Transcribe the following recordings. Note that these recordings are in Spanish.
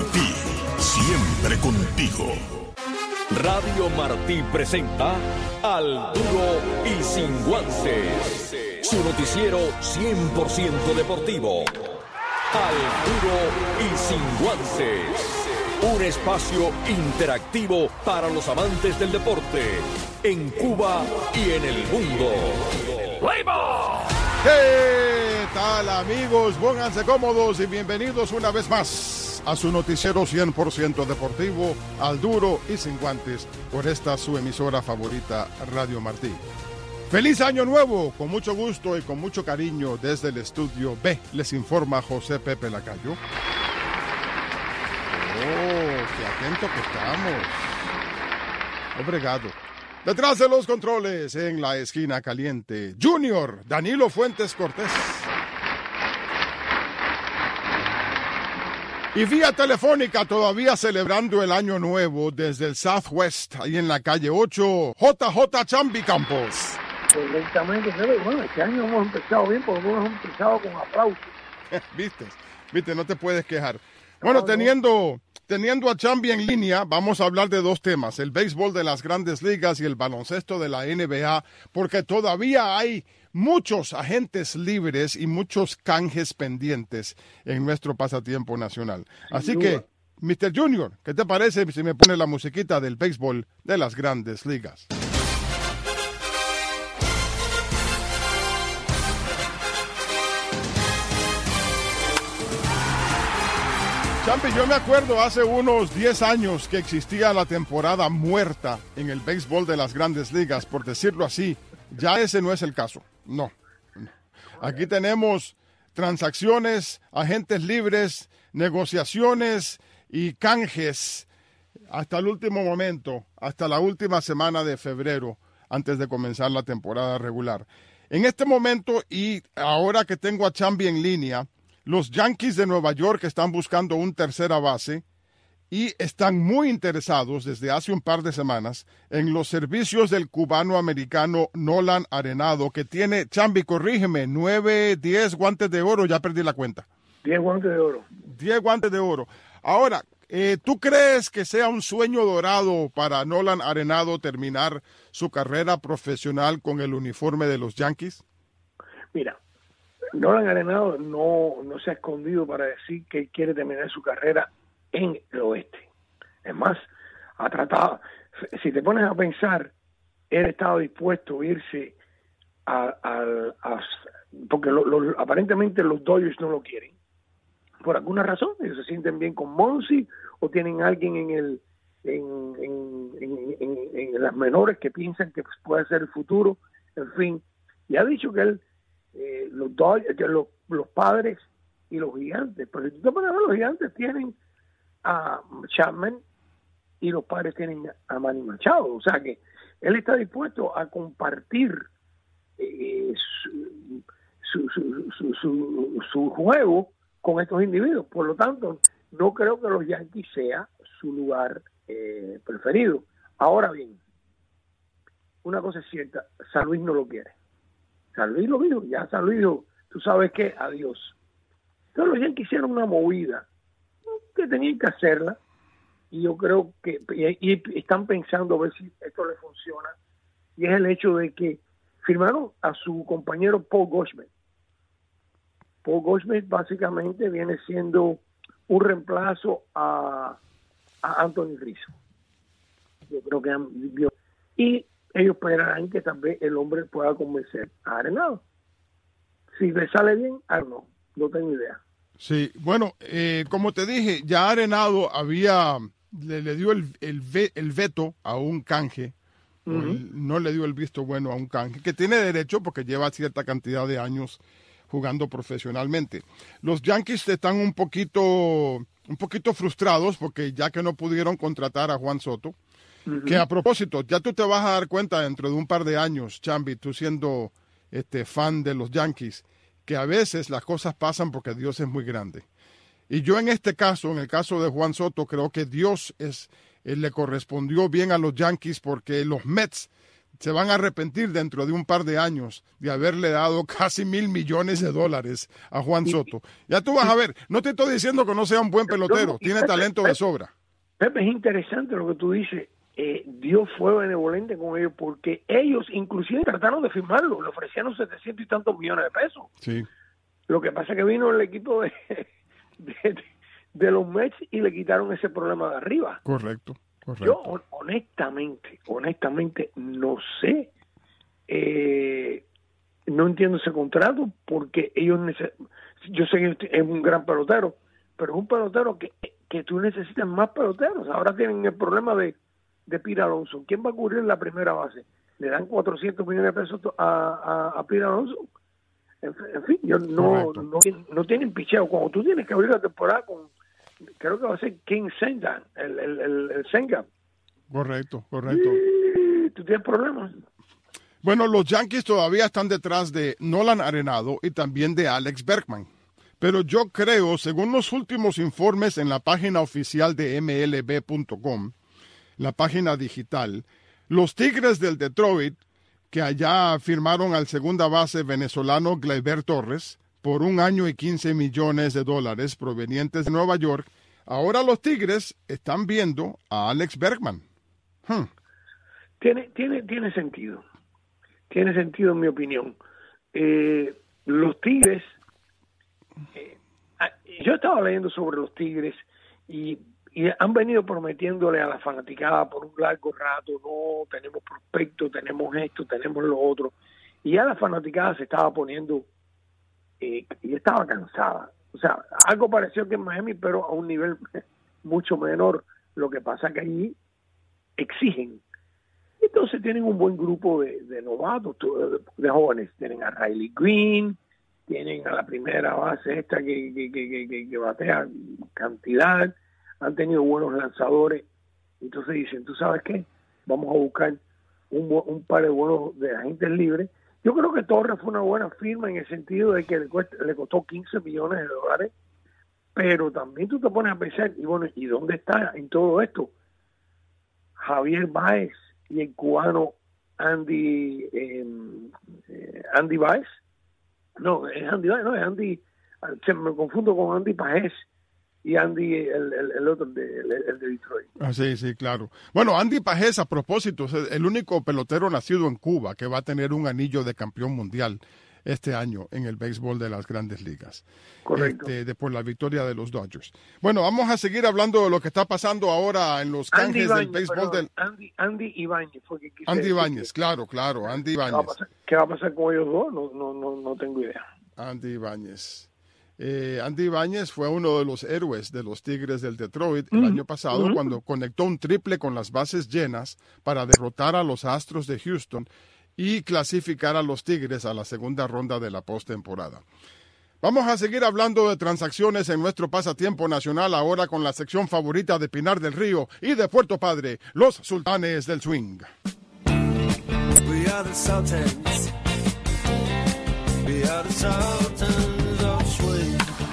Martí, siempre contigo. Radio Martí presenta Al Duro y Sin Guantes, su noticiero 100% deportivo. Al Duro y Sin Guantes, un espacio interactivo para los amantes del deporte en Cuba y en el mundo. ¡Play ball! ¿Qué tal, amigos? Pónganse cómodos y bienvenidos una vez más a su noticiero 100% deportivo, Al Duro y Sin Guantes, por esta su emisora favorita, Radio Martí. ¡Feliz Año Nuevo! Con mucho gusto y con mucho cariño desde el estudio B, les informa José Pepe Lacayo. ¡Oh, qué atento que estamos! Obrigado. Detrás de los controles, en la esquina caliente, Junior Danilo Fuentes Cortés. Y vía telefónica, todavía celebrando el Año Nuevo desde el Southwest, ahí en la calle 8, JJ Chambi Campos. Correctamente, pero bueno, este año hemos empezado bien, porque hemos empezado con aplausos. ¿Viste? No te puedes quejar. Bueno, teniendo a Chambi en línea, vamos a hablar de dos temas, el béisbol de las Grandes Ligas y el baloncesto de la NBA, porque todavía hay muchos agentes libres y muchos canjes pendientes en nuestro pasatiempo nacional. Así que, Mr. Junior, ¿qué te parece si me pone la musiquita del béisbol de las Grandes Ligas? Champi, yo me acuerdo hace unos 10 años que existía la temporada muerta en el béisbol de las Grandes Ligas, por decirlo así. Ya ese no es el caso. No. Aquí tenemos transacciones, agentes libres, negociaciones y canjes hasta el último momento, hasta la última semana de febrero, antes de comenzar la temporada regular. En este momento, y ahora que tengo a Chambi en línea, los Yankees de Nueva York están buscando un tercera base y están muy interesados desde hace un par de semanas en los servicios del cubano-americano Nolan Arenado, que tiene, Chambi, corrígeme, 9, 10 guantes de oro, ya perdí la cuenta. 10 guantes de oro. 10 guantes de oro. Ahora, ¿tú crees que sea un sueño dorado para Nolan Arenado terminar su carrera profesional con el uniforme de los Yankees? Mira, Nolan Arenado no se ha escondido para decir que él quiere terminar su carrera en el oeste. Es más, ha tratado, si te pones a pensar, él estaba dispuesto a irse porque aparentemente los Dodgers no lo quieren. Por alguna razón, ellos se sienten bien con Monsi o tienen alguien en las menores que piensan que puede ser el futuro, en fin. Y ha dicho que él los Padres y los Gigantes, pero si tú te pones a ver, los Gigantes tienen a Chapman y los Padres tienen a Manny Machado, o sea que él está dispuesto a compartir su juego con estos individuos. Por lo tanto, no creo que los Yankees sea su lugar preferido. Ahora bien, una cosa es cierta, San Luis no lo quiere. San Luis lo dijo, ya San Luis dijo, tú sabes qué, adiós. Entonces los Yankees hicieron una movida que tenían que hacerla, y yo creo que y están pensando a ver si esto le funciona, y es el hecho de que firmaron a su compañero Paul Goldschmidt. Paul Goldschmidt básicamente viene siendo un reemplazo a Anthony Rizzo. Yo creo que y ellos esperarán que también el hombre pueda convencer a Arenado. Si le sale bien, no tengo idea. Sí, bueno, como te dije, ya Arenado le dio el veto a un canje, no le dio el visto bueno a un canje, que tiene derecho porque lleva cierta cantidad de años jugando profesionalmente. Los Yankees están un poquito frustrados porque ya que no pudieron contratar a Juan Soto, que a propósito, ya tú te vas a dar cuenta dentro de un par de años, Chambi, tú siendo fan de los Yankees, que a veces las cosas pasan porque Dios es muy grande. Y yo en este caso, en el caso de Juan Soto, creo que Dios le correspondió bien a los Yankees porque los Mets se van a arrepentir dentro de un par de años de haberle dado casi $1,000 millones a Juan Soto. Ya tú vas a ver, no te estoy diciendo que no sea un buen pelotero, tiene talento de sobra. Pepe, es interesante lo que tú dices. Dios fue benevolente con ellos porque ellos inclusive trataron de firmarlo, le ofrecieron 700 y tantos millones de pesos. Sí. Lo que pasa es que vino el equipo de los Mets y le quitaron ese problema de arriba. Correcto. Yo honestamente no sé, no entiendo ese contrato porque ellos yo sé que es un gran pelotero, pero es un pelotero que tú necesitas más peloteros. Ahora tienen el problema de Pete Alonso. ¿Quién va a cubrir la primera base? Le dan 400 millones de pesos a Pete Alonso. En fin, no tienen picheo. Cuando tú tienes que abrir la temporada creo que va a ser King Senga, el Senga. Correcto. ¿Tú tienes problemas? Bueno, los Yankees todavía están detrás de Nolan Arenado y también de Alex Bergman. Pero yo creo, según los últimos informes en la página oficial de MLB.com, la página digital, los Tigres del Detroit, que allá firmaron al segunda base venezolano Gleyber Torres por $1 año y $15 millones provenientes de Nueva York, ahora los Tigres están viendo a Alex Bergman. Tiene sentido. Tiene sentido en mi opinión. Los Tigres, yo estaba leyendo sobre los Tigres y han venido prometiéndole a la fanaticada por un largo rato, no, tenemos prospectos, tenemos esto, tenemos lo otro, y ya la fanaticada se estaba poniendo, y estaba cansada. O sea, algo pareció que en Miami, pero a un nivel mucho menor. Lo que pasa que allí exigen. Entonces tienen un buen grupo de novatos, de jóvenes. Tienen a Riley Green, tienen a la primera base esta que batea cantidad, han tenido buenos lanzadores. Entonces dicen, ¿tú sabes qué? Vamos a buscar un par de buenos de agentes libres. Yo creo que Torres fue una buena firma en el sentido de que le costó $15 millones, pero también tú te pones a pensar, y bueno, ¿y dónde está en todo esto Javier Báez y el cubano Andy Báez? No, es Andy Báez, no, es Andy, me confundo con Andy Pajés y Andy, el otro, el de Detroit. Ah, sí, claro. Bueno, Andy Pajés, a propósito, es el único pelotero nacido en Cuba que va a tener un anillo de campeón mundial este año en el béisbol de las Grandes Ligas. Correcto. Por la victoria de los Dodgers. Bueno, vamos a seguir hablando de lo que está pasando ahora en los canjes del béisbol del... Andy Ibáñez fue que quise Andy decir. Ibáñez, claro, Andy Ibáñez. ¿Qué va a pasar con ellos dos? No tengo idea. Andy Ibáñez. Andy Ibáñez fue uno de los héroes de los Tigres del Detroit el año pasado cuando conectó un triple con las bases llenas para derrotar a los Astros de Houston y clasificar a los Tigres a la segunda ronda de la postemporada. Vamos a seguir hablando de transacciones en nuestro pasatiempo nacional ahora con la sección favorita de Pinar del Río y de Puerto Padre, los Sultanes del Swing. We are the Sultans. We are the Sultans of Swing.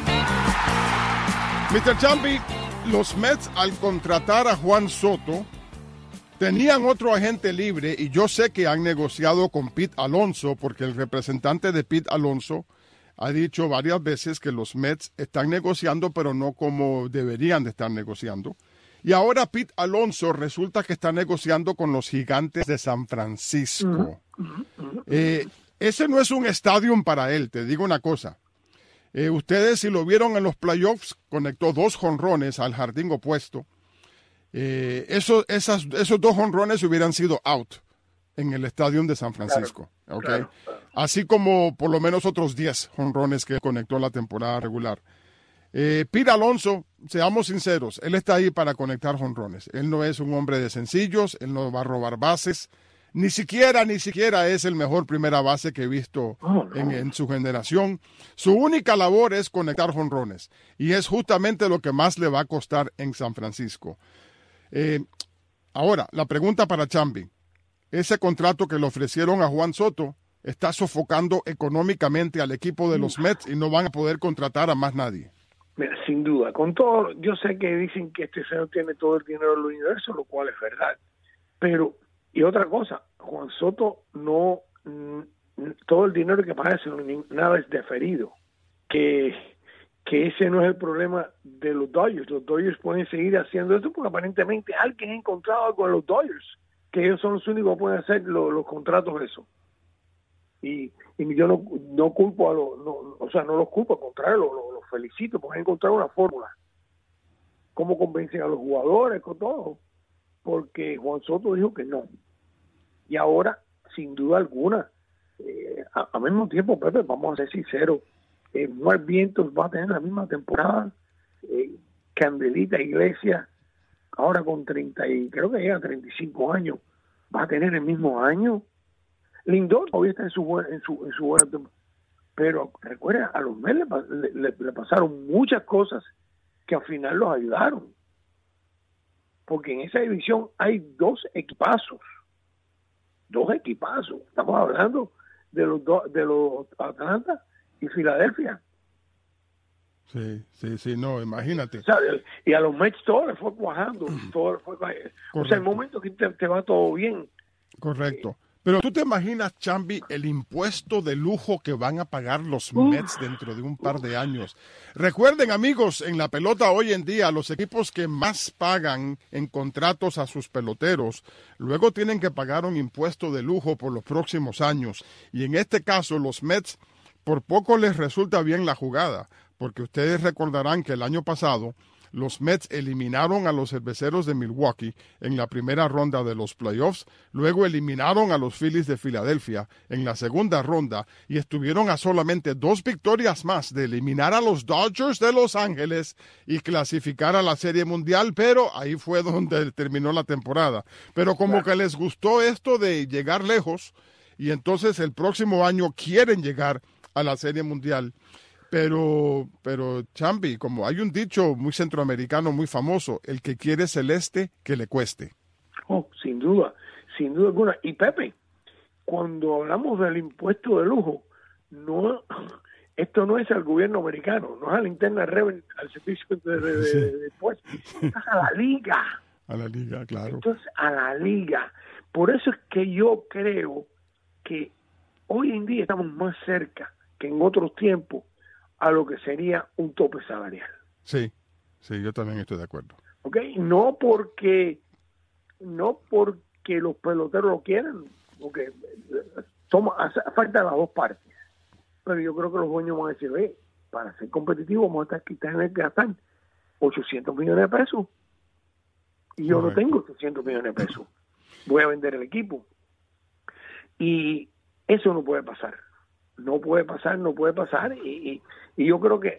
Mr. Champi, los Mets al contratar a Juan Soto tenían otro agente libre y yo sé que han negociado con Pete Alonso porque el representante de Pete Alonso ha dicho varias veces que los Mets están negociando pero no como deberían de estar negociando. Y ahora Pete Alonso resulta que está negociando con los Gigantes de San Francisco. Ese no es un estadio para él, te digo una cosa. Ustedes si lo vieron en los playoffs, conectó 2 jonrones al jardín opuesto. Esos 2 jonrones hubieran sido out en el estadio de San Francisco. Claro, ¿okay? Claro. Así como por lo menos otros 10 jonrones que conectó en la temporada regular. Pete Alonso, seamos sinceros, él está ahí para conectar jonrones. Él no es un hombre de sencillos, él no va a robar bases. Ni siquiera es el mejor primera base que he visto en su generación. Su única labor es conectar jonrones. Y es justamente lo que más le va a costar en San Francisco. Ahora, la pregunta para Chambi. Ese contrato que le ofrecieron a Juan Soto está sofocando económicamente al equipo de los Mets y no van a poder contratar a más nadie. Mira, sin duda. Con todo, yo sé que dicen que este señor tiene todo el dinero del universo, lo cual es verdad. Pero Y otra cosa, Juan Soto no, todo el dinero que paga, nada es deferido. Que ese no es el problema de los Dodgers. Los Dodgers pueden seguir haciendo esto porque aparentemente alguien ha encontrado algo en los Dodgers, que ellos son los únicos que pueden hacer los contratos de eso. Y yo no culpo no los culpo, al contrario, los felicito porque han encontrado una fórmula. Cómo convencen a los jugadores, con todo. Porque Juan Soto dijo que no. Y ahora, sin duda alguna, al mismo tiempo, Pepe, vamos a ser sinceros, Mark Vientos va a tener la misma temporada, Candelita Iglesias, ahora con 30 y creo que llega a 35 años, va a tener el mismo año. Lindor todavía está en su buena temporada. Pero recuerda, a los Mets le pasaron muchas cosas que al final los ayudaron. Porque en esa división hay dos equipazos. Estamos hablando de los Atlanta y Filadelfia. Sí, no, imagínate. O sea, y a los Mets todo le fue cuajando. O sea, el momento que te va todo bien. Correcto. Pero tú te imaginas, Chambi, el impuesto de lujo que van a pagar los Mets dentro de un par de años. Recuerden, amigos, en la pelota hoy en día, los equipos que más pagan en contratos a sus peloteros, luego tienen que pagar un impuesto de lujo por los próximos años. Y en este caso, los Mets, por poco les resulta bien la jugada, porque ustedes recordarán que el año pasado los Mets eliminaron a los Cerveceros de Milwaukee en la primera ronda de los playoffs, luego eliminaron a los Phillies de Filadelfia en la segunda ronda y estuvieron a solamente 2 victorias más de eliminar a los Dodgers de Los Ángeles y clasificar a la Serie Mundial, pero ahí fue donde terminó la temporada. Pero como que les gustó esto de llegar lejos y entonces el próximo año quieren llegar a la Serie Mundial. Pero Chambi, como hay un dicho muy centroamericano muy famoso, el que quiere celeste, que le cueste. Oh, sin duda alguna. Y Pepe, cuando hablamos del impuesto de lujo, esto no es al gobierno americano, no es a la interna revenue, al servicio de impuestos, es a la liga. A la liga, claro. Entonces, a la liga. Por eso es que yo creo que hoy en día estamos más cerca que en otros tiempos a lo que sería un tope salarial. Sí, yo también estoy de acuerdo. ¿Okay? No porque los peloteros lo quieran, porque falta las dos partes. Pero yo creo que los dueños van a decir, para ser competitivos vamos a tener que gastar 800 millones de pesos. Y yo no tengo 800 millones de pesos. Voy a vender el equipo. Y eso no puede pasar. No puede pasar y yo creo que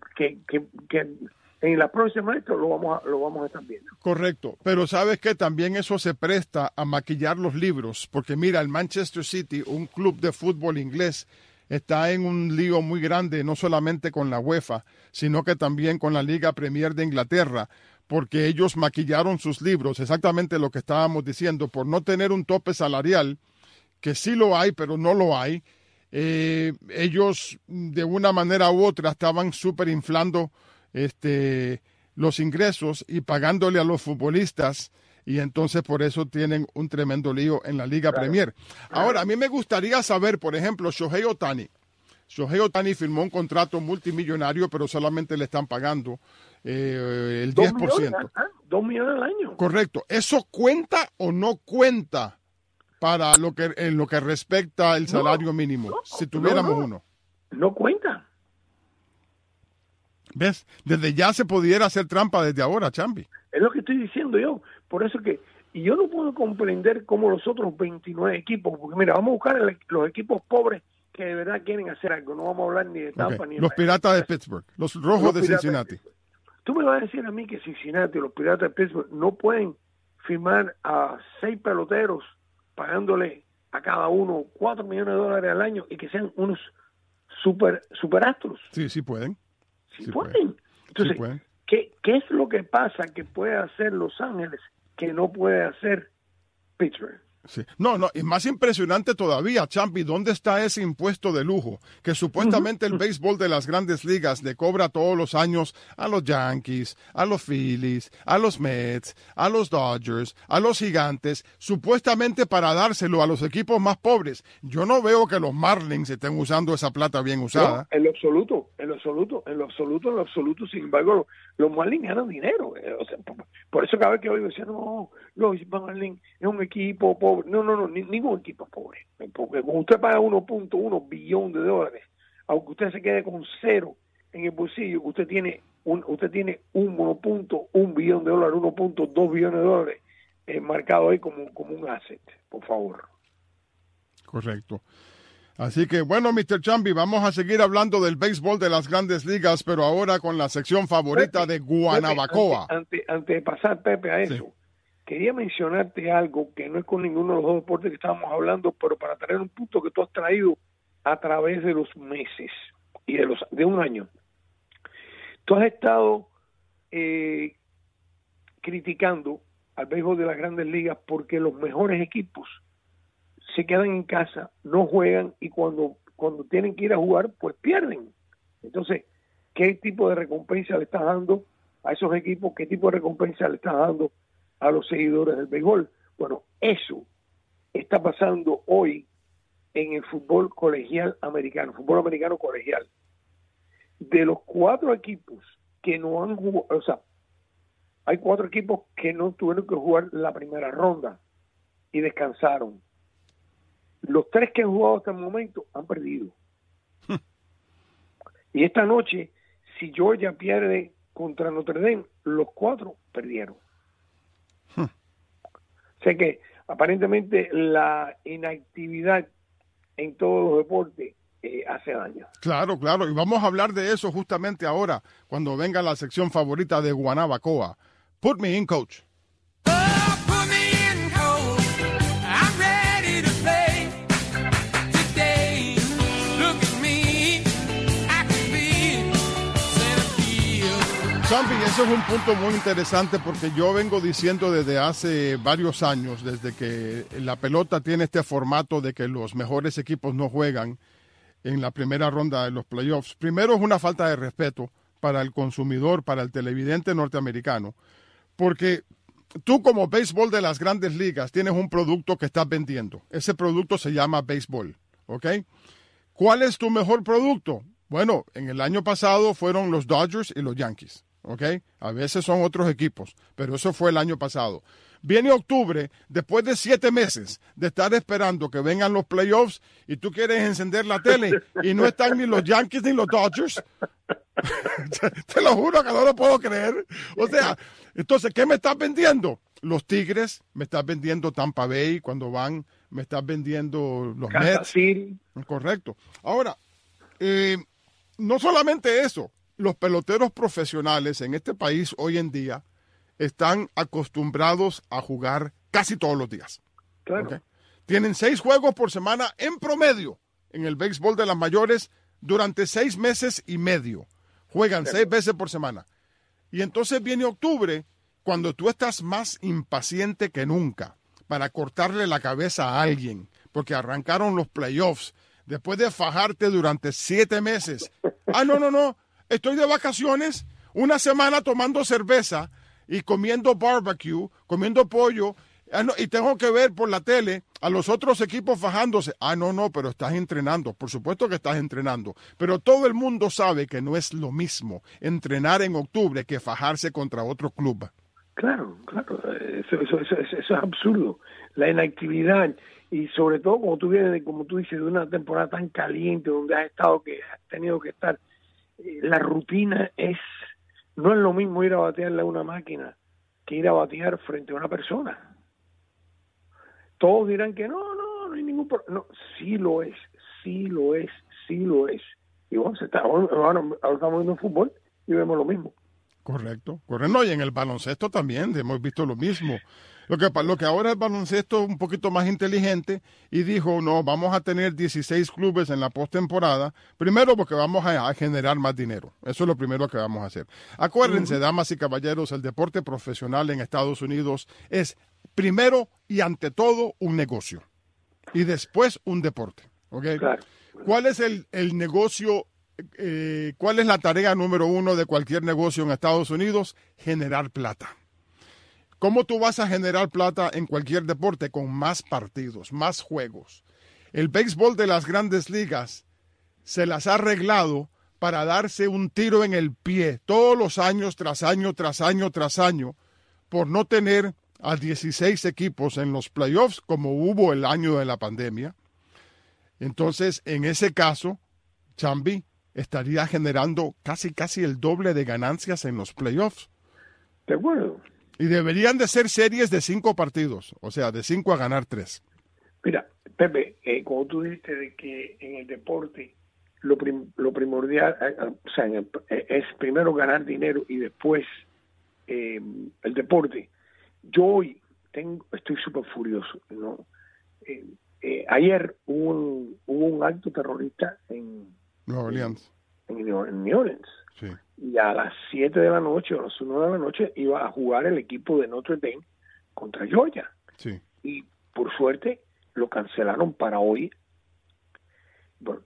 en la próxima esto lo vamos a estar viendo. Correcto, pero sabes que también eso se presta a maquillar los libros, porque mira, el Manchester City, un club de fútbol inglés, está en un lío muy grande, no solamente con la UEFA, sino que también con la Liga Premier de Inglaterra, porque ellos maquillaron sus libros, exactamente lo que estábamos diciendo, por no tener un tope salarial, que sí lo hay, pero no lo hay. Ellos de una manera u otra estaban súper inflando los ingresos y pagándole a los futbolistas y entonces por eso tienen un tremendo lío en la Liga Premier. Ahora, a mí me gustaría saber, por ejemplo, Shohei Ohtani firmó un contrato multimillonario, pero solamente le están pagando el 10%. 2 millones al año. Correcto. ¿Eso cuenta o no cuenta para en lo que respecta al salario mínimo, si tuviéramos uno? No cuenta. ¿Ves? Desde ya se pudiera hacer trampa desde ahora, Chambi. Es lo que estoy diciendo yo. Por eso y yo no puedo comprender cómo los otros 29 equipos, porque mira, vamos a buscar los equipos pobres que de verdad quieren hacer algo. No vamos a hablar ni de Tampa ni de los Piratas de Pittsburgh, los Rojos de Cincinnati. Tú me vas a decir a mí que Cincinnati, los Piratas de Pittsburgh, no pueden firmar a 6 peloteros pagándole a cada uno $4 millones al año y que sean unos superastros. Sí pueden. Sí pueden. Entonces, sí pueden. ¿qué es lo que pasa que puede hacer Los Ángeles que no puede hacer Pittsburgh? Sí. No, y más impresionante todavía, Champi, ¿dónde está ese impuesto de lujo que supuestamente el béisbol de las grandes ligas le cobra todos los años a los Yankees, a los Phillies, a los Mets, a los Dodgers, a los Gigantes, supuestamente para dárselo a los equipos más pobres? Yo no veo que los Marlins estén usando esa plata bien usada. No, en lo absoluto. Sin embargo, los Marlins ganan dinero. O sea, por eso cada vez que oigo decía, no, los Marlins es un equipo pobre. No, ningún equipo es pobre. Porque cuando usted paga 1.1 billón de dólares, aunque usted se quede con cero en el bolsillo, usted tiene un 1.1 billón de dólares, 1.2 billones de dólares marcado ahí como un asset, por favor. Correcto. Así que, bueno, Mr. Chambi, vamos a seguir hablando del béisbol de las grandes ligas, pero ahora con la sección favorita de Guanabacoa. Antes de pasar, Pepe, a eso, sí, quería mencionarte algo que no es con ninguno de los dos deportes que estábamos hablando, pero para traer un punto que tú has traído a través de los meses y de un año. Tú has estado criticando al béisbol de las grandes ligas porque los mejores equipos se quedan en casa, no juegan y cuando tienen que ir a jugar, pues pierden. Entonces, ¿qué tipo de recompensa le estás dando a esos equipos? ¿Qué tipo de recompensa le estás dando a los seguidores del béisbol? Bueno, eso está pasando hoy en el fútbol colegial americano, fútbol americano colegial. De los 4 equipos que no han jugado, o sea, hay 4 equipos que no tuvieron que jugar la primera ronda y descansaron. Los 3 que han jugado hasta el momento han perdido. Y esta noche, si Georgia pierde contra Notre Dame, los 4 perdieron. Sé que aparentemente la inactividad en todos los deportes hace daño. Claro, y vamos a hablar de eso justamente ahora, cuando venga la sección favorita de Guanabacoa. Put me in, coach. Champi, eso es un punto muy interesante porque yo vengo diciendo desde hace varios años, desde que la pelota tiene este formato de que los mejores equipos no juegan en la primera ronda de los playoffs. Primero, es una falta de respeto para el consumidor, para el televidente norteamericano, porque tú como béisbol de las grandes ligas tienes un producto que estás vendiendo. Ese producto se llama béisbol, ¿ok? ¿Cuál es tu mejor producto? Bueno, en el año pasado fueron los Dodgers y los Yankees. ¿Ok? A veces son otros equipos, pero eso fue el año pasado. Viene octubre, después de 7 meses de estar esperando que vengan los playoffs y tú quieres encender la tele y no están ni los Yankees ni los Dodgers. Te lo juro que no lo puedo creer. O sea, entonces, ¿qué me estás vendiendo? Los Tigres, me estás vendiendo Tampa Bay cuando van, me estás vendiendo los Mets. City. Correcto. Ahora, no solamente eso. Los peloteros profesionales en este país hoy en día están acostumbrados a jugar casi todos los días. Claro. ¿Okay? Tienen 6 juegos por semana en promedio en el béisbol de las mayores durante 6 meses y medio. Juegan 6 veces por semana. Y entonces viene octubre, cuando tú estás más impaciente que nunca para cortarle la cabeza a alguien, porque arrancaron los playoffs después de fajarte durante 7 meses. No. Estoy de vacaciones, una semana tomando cerveza y comiendo barbecue, comiendo pollo, y tengo que ver por la tele a los otros equipos fajándose. No, pero estás entrenando. Por supuesto que estás entrenando. Pero todo el mundo sabe que no es lo mismo entrenar en octubre que fajarse contra otro club. Claro. Eso es absurdo. La inactividad. Y sobre todo, como tú vienes, como tú dices, de una temporada tan caliente donde has tenido que estar. La rutina no es lo mismo ir a batearle a una máquina que ir a batear frente a una persona. Todos dirán que no hay ningún problema. No, sí lo es. Y bueno, ahora estamos viendo fútbol y vemos lo mismo. Correcto. No, y en el baloncesto también hemos visto lo mismo. Lo que ahora el baloncesto es un poquito más inteligente y dijo, no, vamos a tener 16 clubes en la postemporada, primero porque vamos a generar más dinero. Eso es lo primero que vamos a hacer. Acuérdense, damas y caballeros, el deporte profesional en Estados Unidos es primero y ante todo un negocio y después un deporte. ¿Okay? Claro. ¿Cuál es el negocio? ¿Cuál es la tarea número uno de cualquier negocio en Estados Unidos? Generar plata. ¿Cómo tú vas a generar plata en cualquier deporte? Con más partidos, más juegos. El béisbol de las grandes ligas se las ha arreglado para darse un tiro en el pie todos los años, tras año, tras año, tras año, por no tener a 16 equipos en los playoffs como hubo el año de la pandemia. Entonces, en ese caso, Chambi estaría generando casi el doble de ganancias en los playoffs. De acuerdo. Y deberían de ser series de 5 partidos, o sea, de 5 a ganar 3. Mira, Pepe, como tú dijiste de que en el deporte lo primordial, o sea, es primero ganar dinero y después el deporte. Yo hoy estoy súper furioso, ¿no? Ayer hubo un acto terrorista en Nueva Orleans. En New Orleans. Sí. Y a las 7 de la noche o a las 1 de la noche iba a jugar el equipo de Notre Dame contra Georgia. Sí. Y por suerte lo cancelaron para hoy. Bueno,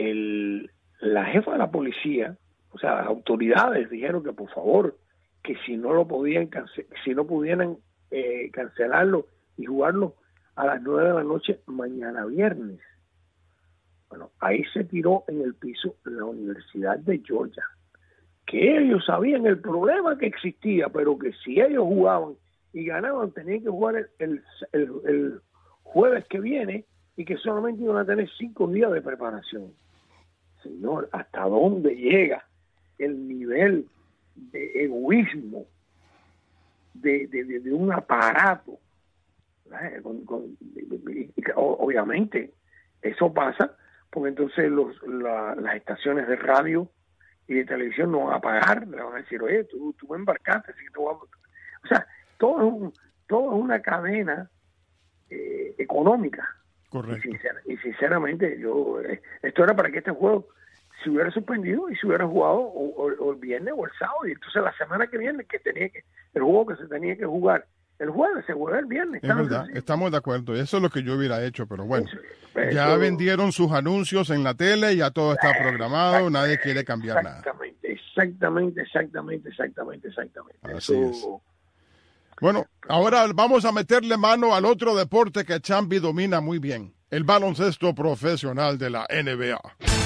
la jefa de la policía, o sea, las autoridades dijeron que por favor, que si no lo podían si no pudieran cancelarlo y jugarlo a las 9 de la noche mañana viernes. Bueno, ahí se tiró en el piso la Universidad de Georgia, que ellos sabían el problema que existía, pero que si ellos jugaban y ganaban, tenían que jugar el jueves que viene y que solamente iban a tener 5 días de preparación. Señor, ¿hasta dónde llega el nivel de egoísmo de un aparato? Obviamente, eso pasa porque entonces las estaciones de radio y de televisión no van a pagar, le van a decir, oye, tú me embarcaste, así que te voy a... O sea, todo es una cadena económica. Correcto. Y sinceramente, esto era para que este juego se hubiera suspendido y se hubiera jugado o el viernes o el sábado, y entonces la semana que viene el juego que se tenía que jugar el jueves se juega el viernes. Es verdad, estamos de acuerdo. Eso es lo que yo hubiera hecho, pero bueno, ya eso, vendieron sus anuncios en la tele, ya todo está programado, nadie quiere cambiar nada. Exactamente. Así es. Bueno, ahora vamos a meterle mano al otro deporte que Chambi domina muy bien, el baloncesto profesional de la NBA.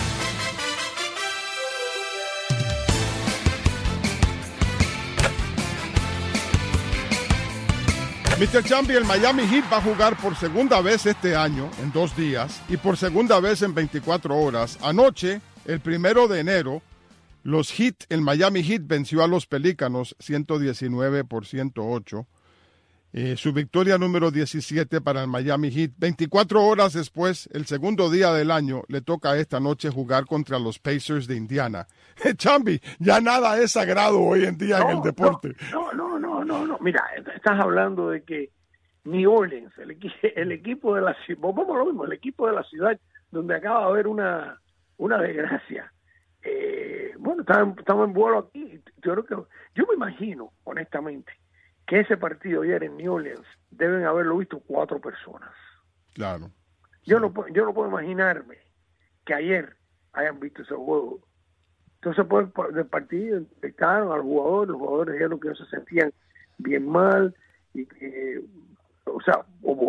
Mr. Chambi, el Miami Heat va a jugar por segunda vez este año, en 2 días, y por segunda vez en 24 horas. Anoche, el 1 de enero, el Miami Heat venció a los Pelícanos 119-108. Su victoria número 17 para el Miami Heat. 24 horas después, el segundo día del año, le toca esta noche jugar contra los Pacers de Indiana. Chambi, ya nada es sagrado hoy en día en el deporte. No. Mira, estás hablando de que New Orleans, el equipo de la ciudad, vamos a lo mismo, el equipo de la ciudad donde acaba de haber una desgracia. Bueno, estamos en vuelo aquí. Yo me imagino, honestamente, que ese partido ayer en New Orleans deben haberlo visto 4 personas. Claro. Yo no puedo imaginarme que ayer hayan visto ese juego. Entonces, pues, del partido explicaron a los jugadores dijeron que ellos se sentían bien mal y que, o sea,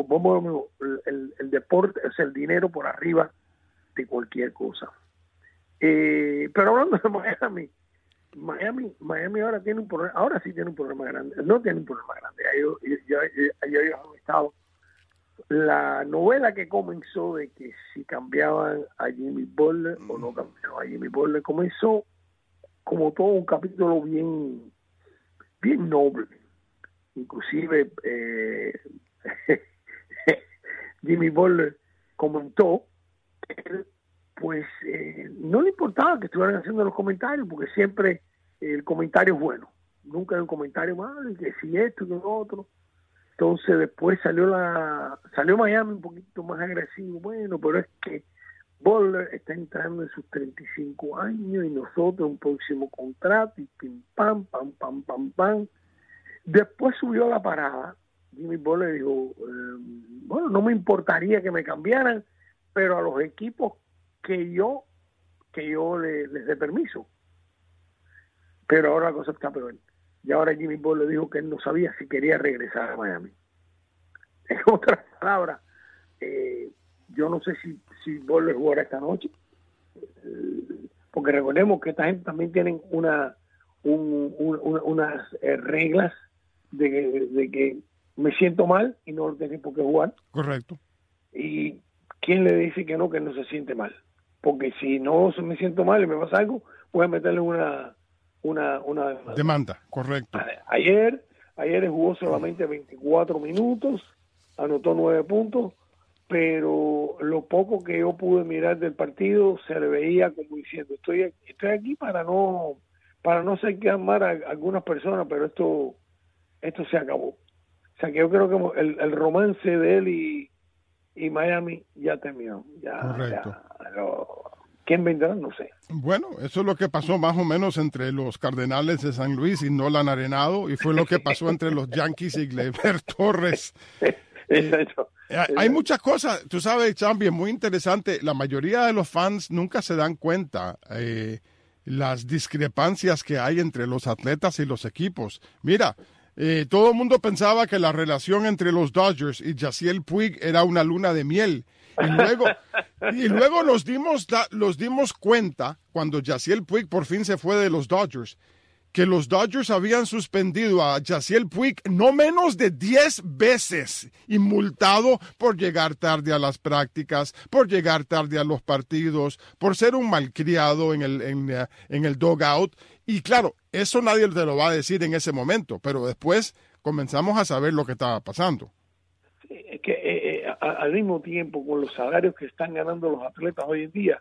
el deporte es el dinero por arriba de cualquier cosa. Pero hablando de Miami ahora tiene un problema, ahora sí tiene un problema grande, no tiene un problema grande. Ellos han estado, la novela que comenzó de que si cambiaban a Jimmy Butler o no cambiaban a Jimmy Butler, comenzó como todo un capítulo bien noble. Inclusive Jimmy Butler comentó que pues no le importaba que estuvieran haciendo los comentarios, porque siempre el comentario es bueno, nunca hay un comentario malo, y que si esto y lo otro. Entonces después salió Miami un poquito más agresivo. Bueno, pero es que Butler está entrando en sus 35 años y nosotros un próximo contrato y pim pam, pam, pam, pam, pam. Después subió la parada. Jimmy Butler dijo, bueno, no me importaría que me cambiaran, pero a los equipos que yo les dé permiso. Pero ahora la cosa está peor. Y ahora Jimmy Butler dijo que él no sabía si quería regresar a Miami. En otras palabras, yo no sé si Butler jugará esta noche, porque recordemos que esta gente también tienen unas reglas de que me siento mal y no tengo por qué jugar. Correcto. Y ¿quién le dice que no se siente mal? Porque si no me siento mal y me pasa algo, voy a meterle una demanda. Correcto. Ayer jugó solamente 24 minutos, anotó 9 puntos, pero lo poco que yo pude mirar del partido se le veía como diciendo, estoy aquí para no hacer quedar mal a algunas personas, pero esto se acabó. O sea que yo creo que el romance de él y Miami ya terminó. Correcto. ¿Quién vendrá? No sé. Bueno, eso es lo que pasó más o menos entre los Cardenales de San Luis y Nolan Arenado, y fue lo que pasó entre los Yankees y Gleyber Torres. Exacto. Hay muchas cosas, tú sabes, Chambi, es muy interesante. La mayoría de los fans nunca se dan cuenta las discrepancias que hay entre los atletas y los equipos. Mira, todo el mundo pensaba que la relación entre los Dodgers y Yasiel Puig era una luna de miel. Y luego nos dimos cuenta, cuando Yasiel Puig por fin se fue de los Dodgers, que los Dodgers habían suspendido a Yasiel Puig no menos de 10 veces y multado por llegar tarde a las prácticas, por llegar tarde a los partidos, por ser un malcriado en el dugout. Y claro, eso nadie te lo va a decir en ese momento, pero después comenzamos a saber lo que estaba pasando. Sí, es que al mismo tiempo, con los salarios que están ganando los atletas hoy en día,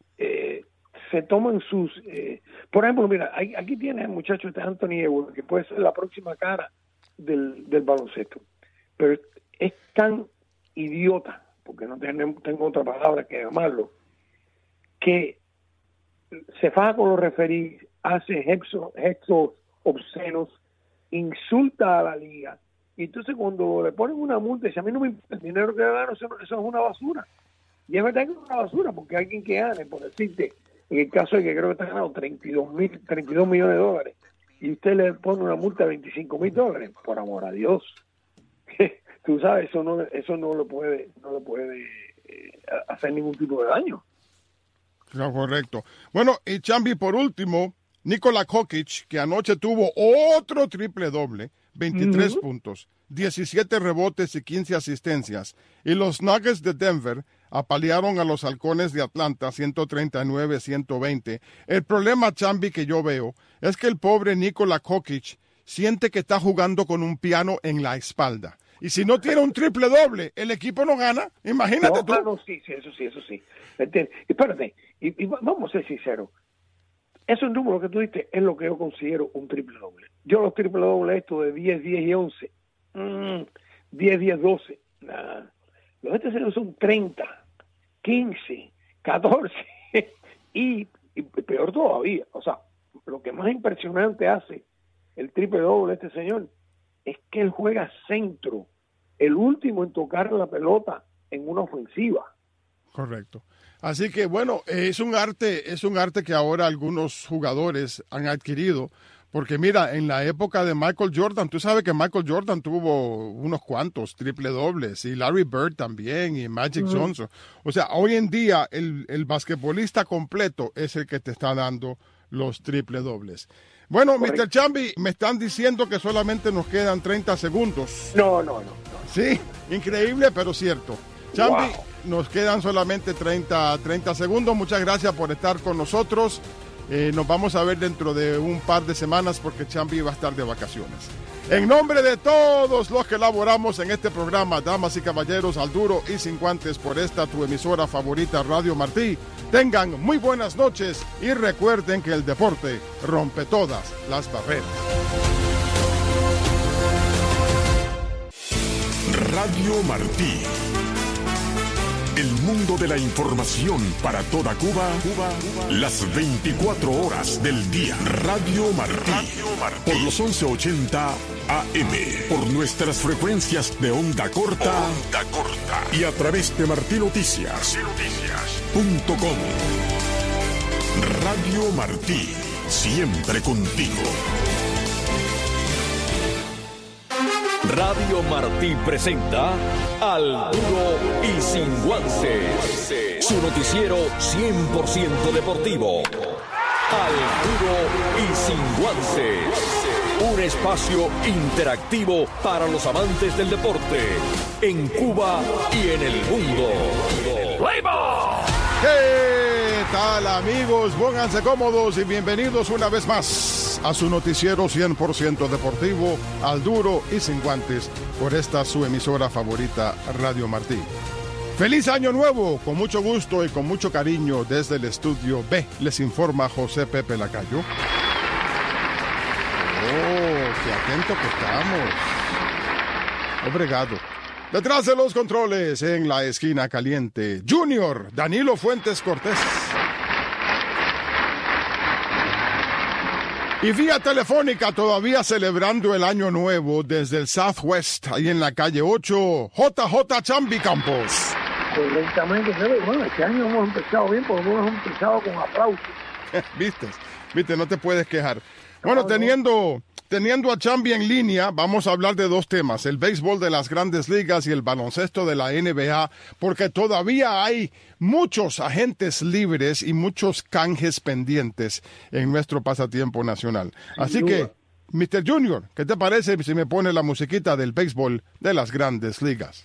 se toman sus... por ejemplo, mira, aquí tiene el muchacho Anthony Edwards, que puede ser la próxima cara del baloncesto, pero es tan idiota, porque no tengo otra palabra que llamarlo, que se faja con los referees, hace gestos obscenos, insulta a la liga, y entonces cuando le ponen una multa, dice, a mí no me importa el dinero que gano, eso es una basura. Y es verdad que es una basura, porque alguien que gane, por decirte, en el caso de que creo que está ganando 32 millones de dólares, y usted le pone una multa de $25,000, por amor a Dios. Tú sabes, eso no lo puede hacer ningún tipo de daño. No, correcto. Bueno, y Chambi, por último, Nikola Jokic, que anoche tuvo otro triple doble, 23 puntos, 17 rebotes y 15 asistencias. Y los Nuggets de Denver apalearon a los Halcones de Atlanta 139-120. El problema, Chambi, que yo veo es que el pobre Nikola Jokic siente que está jugando con un piano en la espalda. Y si no tiene un triple doble, el equipo no gana. Imagínate tú. No, sí, eso sí. Espérate, y vamos a ser sinceros. Esos números que tú diste es lo que yo considero un triple doble. Yo los triple dobles estos de 10, 10 y 11, 10, 10, 12, nah. Los de este son 30, 15, 14 y peor todavía. O sea, lo que más impresionante hace el triple doble de este señor es que él juega centro, el último en tocar la pelota en una ofensiva. Correcto. Así que bueno, es un arte que ahora algunos jugadores han adquirido, porque mira, en la época de Michael Jordan, tú sabes que Michael Jordan tuvo unos cuantos triple dobles, y Larry Bird también, y Magic Johnson. O sea, hoy en día el basquetbolista completo es el que te está dando los triple dobles. Bueno, Mr. Chambi, me están diciendo que solamente nos quedan 30 segundos. No. Sí, increíble, pero cierto. Chambi, Wow. Nos quedan solamente 30 segundos. Muchas gracias por estar con nosotros. Nos vamos a ver dentro de un par de semanas porque Chambi va a estar de vacaciones. En nombre de todos los que laboramos en este programa, damas y caballeros, al duro y sin guantes por esta tu emisora favorita, Radio Martí, tengan muy buenas noches y recuerden que el deporte rompe todas las barreras. Radio Martí. El mundo de la información para toda Cuba, las 24 horas del día. Radio Martí. Por los 1180 AM. Por nuestras frecuencias de onda corta. Y a través de martinoticias.com. Radio Martí. Siempre contigo. Radio Martí presenta Al Duro y Sin Guantes, su noticiero 100% deportivo. Al Duro y Sin Guantes, un espacio interactivo para los amantes del deporte en Cuba y en el mundo. ¿Qué tal, amigos? Pónganse cómodos y bienvenidos una vez más a su noticiero 100% deportivo, Al Duro y Sin Guantes, por esta su emisora favorita, Radio Martí. ¡Feliz Año Nuevo! Con mucho gusto y con mucho cariño desde el estudio B, les informa José Pepe Lacayo. ¡Oh, qué atento que estamos! Obrigado. Detrás de los controles, en la esquina caliente, Junior Danilo Fuentes Cortés. Y vía telefónica, todavía celebrando el Año Nuevo desde el Southwest, ahí en la calle 8, JJ Chambi Campos. Correctamente, pero bueno, este año hemos empezado bien, porque hemos empezado con aplausos. ¿Viste? No te puedes quejar. Bueno, teniendo a Chambi en línea, vamos a hablar de dos temas, el béisbol de las Grandes Ligas y el baloncesto de la NBA, porque todavía hay muchos agentes libres y muchos canjes pendientes en nuestro pasatiempo nacional. Así que, Mr. Junior, ¿qué te parece si me pone la musiquita del béisbol de las Grandes Ligas?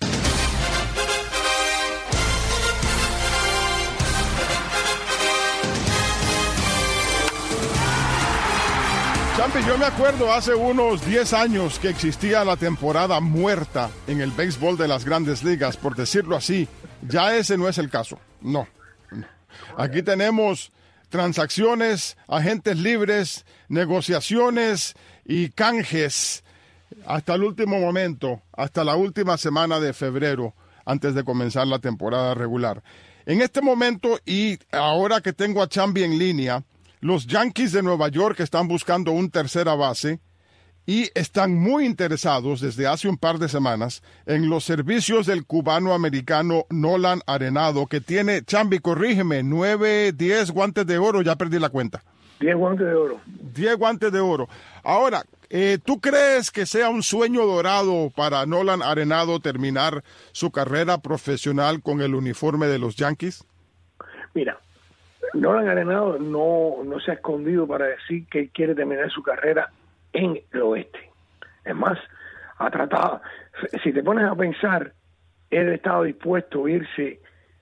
Champi, yo me acuerdo hace unos 10 años que existía la temporada muerta en el béisbol de las Grandes Ligas, por decirlo así. Ya ese no es el caso. No. Aquí tenemos transacciones, agentes libres, negociaciones y canjes hasta el último momento, hasta la última semana de febrero, antes de comenzar la temporada regular. En este momento, y ahora que tengo a Chambi en línea, los Yankees de Nueva York están buscando un tercera base y están muy interesados desde hace un par de semanas en los servicios del cubano-americano Nolan Arenado, que tiene, Chambi, corrígeme, 9, 10 guantes de oro, ya perdí la cuenta. 10 guantes de oro. 10 guantes de oro. Ahora, ¿tú crees que sea un sueño dorado para Nolan Arenado terminar su carrera profesional con el uniforme de los Yankees? Mira, Nolan Arenado no se ha escondido para decir que él quiere terminar su carrera en el oeste. Es más, ha tratado, si te pones a pensar, él estaba dispuesto a irse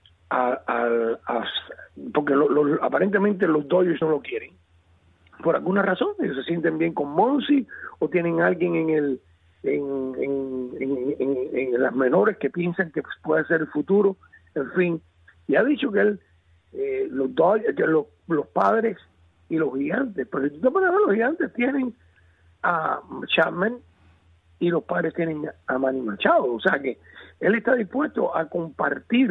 porque aparentemente los Dodgers no lo quieren. Por alguna razón, ellos se sienten bien con Monsi o tienen alguien en las menores que piensan que puede ser el futuro, en fin. Y ha dicho que él los Padres y los Gigantes, pero si tú te pones a ver, los Gigantes tienen a Chapman y los Padres tienen a Manny Machado, o sea que él está dispuesto a compartir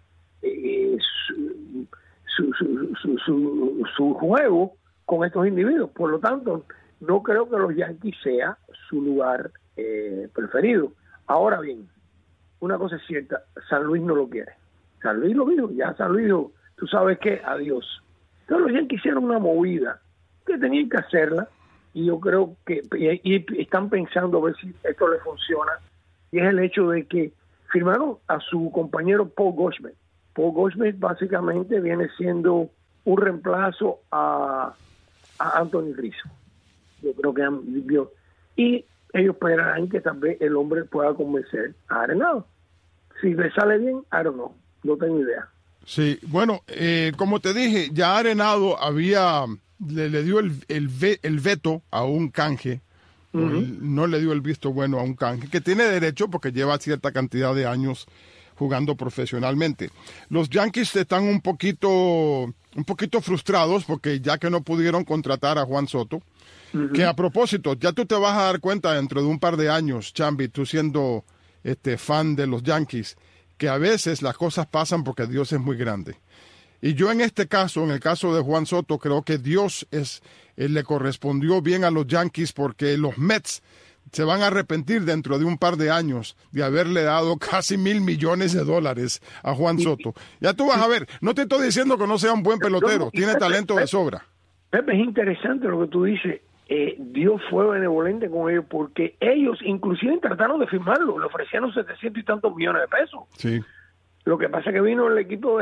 su juego con estos individuos. Por lo tanto, no creo que los Yankees sea su lugar preferido. Ahora bien, una cosa es cierta, San Luis no lo quiere. San Luis lo dijo, ya San Luis dijo, tú sabes qué, adiós. Entonces los Yankees hicieron una movida que tenían que hacerla, y yo creo que y están pensando a ver si esto le funciona, y es el hecho de que firmaron a su compañero Paul Goldschmidt. Paul Goldschmidt básicamente viene siendo un reemplazo a Anthony Rizzo. Yo creo que y ellos esperarán que tal vez el hombre pueda convencer a Arenado. Si le sale bien, I don't know, no tengo idea. Sí, bueno, como te dije, ya Arenado le dio el veto a un canje, no le dio el visto bueno a un canje, que tiene derecho porque lleva cierta cantidad de años jugando profesionalmente. Los Yankees están un poquito frustrados porque ya que no pudieron contratar a Juan Soto, que a propósito, ya tú te vas a dar cuenta dentro de un par de años, Chambi, tú siendo fan de los Yankees, que a veces las cosas pasan porque Dios es muy grande. Y yo en este caso, en el caso de Juan Soto, creo que Dios le correspondió bien a los Yankees, porque los Mets se van a arrepentir dentro de un par de años de haberle dado casi $1,000 millones a Juan Soto. Ya tú vas a ver, no te estoy diciendo que no sea un buen pelotero, tiene talento de sobra. Pepe, es interesante lo que tú dices. Dios fue benevolente con ellos, porque ellos inclusive trataron de firmarlo, le ofrecieron 700 y tantos millones de pesos. Sí. Lo que pasa es que vino el equipo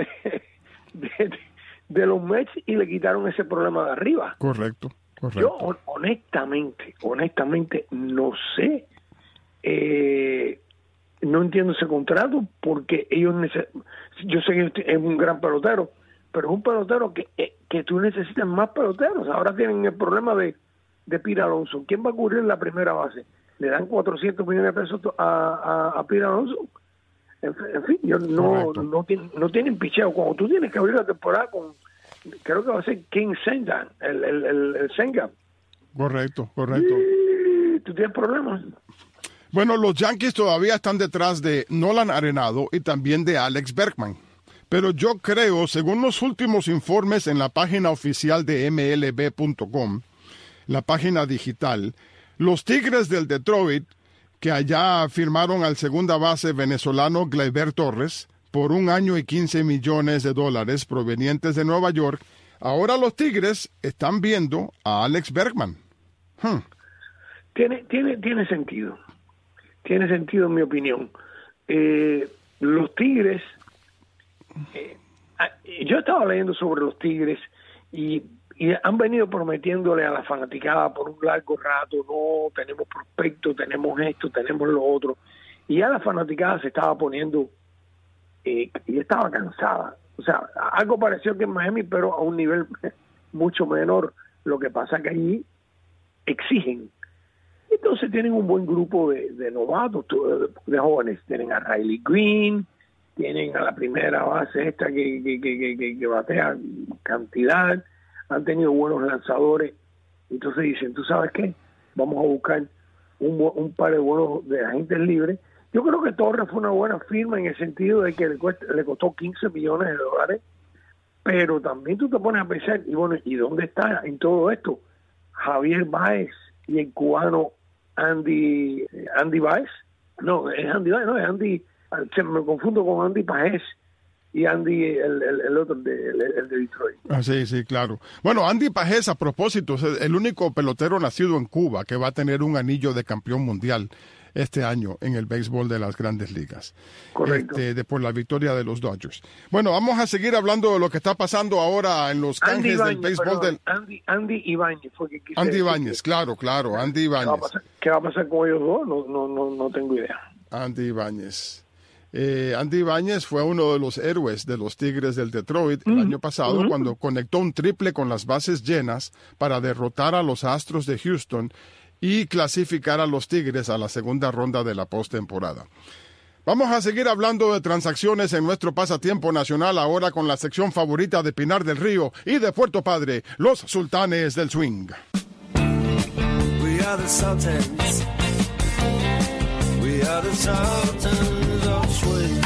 de los Mets y le quitaron ese problema de arriba. Correcto. Yo honestamente no sé, no entiendo ese contrato, porque ellos yo sé que es un gran pelotero, pero es un pelotero que tú necesitas más peloteros. Ahora tienen el problema de Pete Alonso. ¿Quién va a cubrir la primera base? ¿Le dan 400 millones de pesos a Pete Alonso? En fin, no tienen picheo. Cuando tú tienes que abrir la temporada creo que va a ser King Senga, el Senga. Correcto. ¿Tú tienes problemas? Bueno, los Yankees todavía están detrás de Nolan Arenado y también de Alex Bergman. Pero yo creo, según los últimos informes en la página oficial de MLB.com, la página digital, los Tigres del Detroit, que allá firmaron al segunda base venezolano Gleyber Torres por $1 año y $15 millones provenientes de Nueva York, ahora los Tigres están viendo a Alex Bergman. Tiene sentido. Tiene sentido, en mi opinión. Los Tigres, yo estaba leyendo sobre los Tigres y han venido prometiéndole a la fanaticada por un largo rato: no, tenemos prospectos, tenemos esto, tenemos lo otro. Y ya la fanaticada se estaba poniendo, y estaba cansada. O sea, algo pareció que en Miami, pero a un nivel mucho menor. Lo que pasa es que allí exigen. Entonces tienen un buen grupo de novatos, de jóvenes. Tienen a Riley Green, tienen a la primera base esta que batea cantidad, han tenido buenos lanzadores. Entonces dicen, ¿tú sabes qué? Vamos a buscar un par de buenos de agentes libres. Yo creo que Torres fue una buena firma, en el sentido de que le costó $15 millones, pero también tú te pones a pensar, y bueno, ¿y dónde está en todo esto Javier Báez y el cubano Andy Báez? No, es Andy Báez, no, es Andy, me confundo con Andy Páez y Andy, el otro, el de Detroit. Ah, sí, claro. Bueno, Andy Páez, a propósito, es el único pelotero nacido en Cuba que va a tener un anillo de campeón mundial este año en el béisbol de las Grandes Ligas. Correcto. Por la victoria de los Dodgers. Bueno, vamos a seguir hablando de lo que está pasando ahora en los canjes del béisbol. Andy Ibáñez fue que quise Andy decir. Ibáñez, claro, Andy Ibáñez. ¿Qué va a pasar con ellos dos? No tengo idea. Andy Ibáñez. Andy Ibáñez fue uno de los héroes de los Tigres del Detroit el año pasado, cuando conectó un triple con las bases llenas para derrotar a los Astros de Houston y clasificar a los Tigres a la segunda ronda de la postemporada. Vamos a seguir hablando de transacciones en nuestro pasatiempo nacional, ahora con la sección favorita de Pinar del Río y de Puerto Padre, los Sultanes del Swing. We are the Sultans. We are the Sultans of Swing.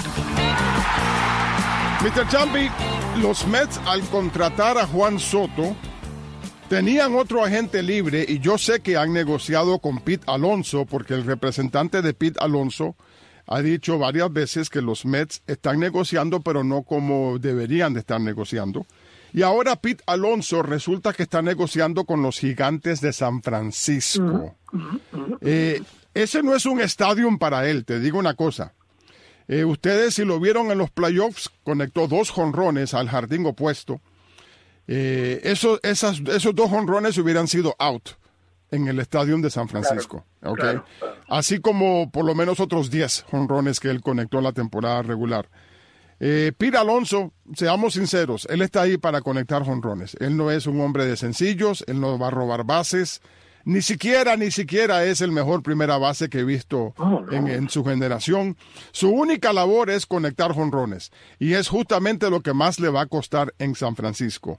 Mr. Champi, los Mets, al contratar a Juan Soto, tenían otro agente libre, y yo sé que han negociado con Pete Alonso, porque el representante de Pete Alonso ha dicho varias veces que los Mets están negociando, pero no como deberían de estar negociando. Y ahora Pete Alonso resulta que está negociando con los Gigantes de San Francisco. Ese no es un estadio para él, te digo una cosa. Ustedes, si lo vieron en los playoffs, conectó 2 jonrones al jardín opuesto. Esos 2 jonrones hubieran sido out en el estadio de San Francisco. Claro, ¿okay? Claro. Así como por lo menos otros 10 jonrones que él conectó en la temporada regular. Pete Alonso, seamos sinceros, él está ahí para conectar jonrones. Él no es un hombre de sencillos, él no va a robar bases. Ni siquiera es el mejor primera base que he visto en su generación. Su única labor es conectar jonrones, y es justamente lo que más le va a costar en San Francisco.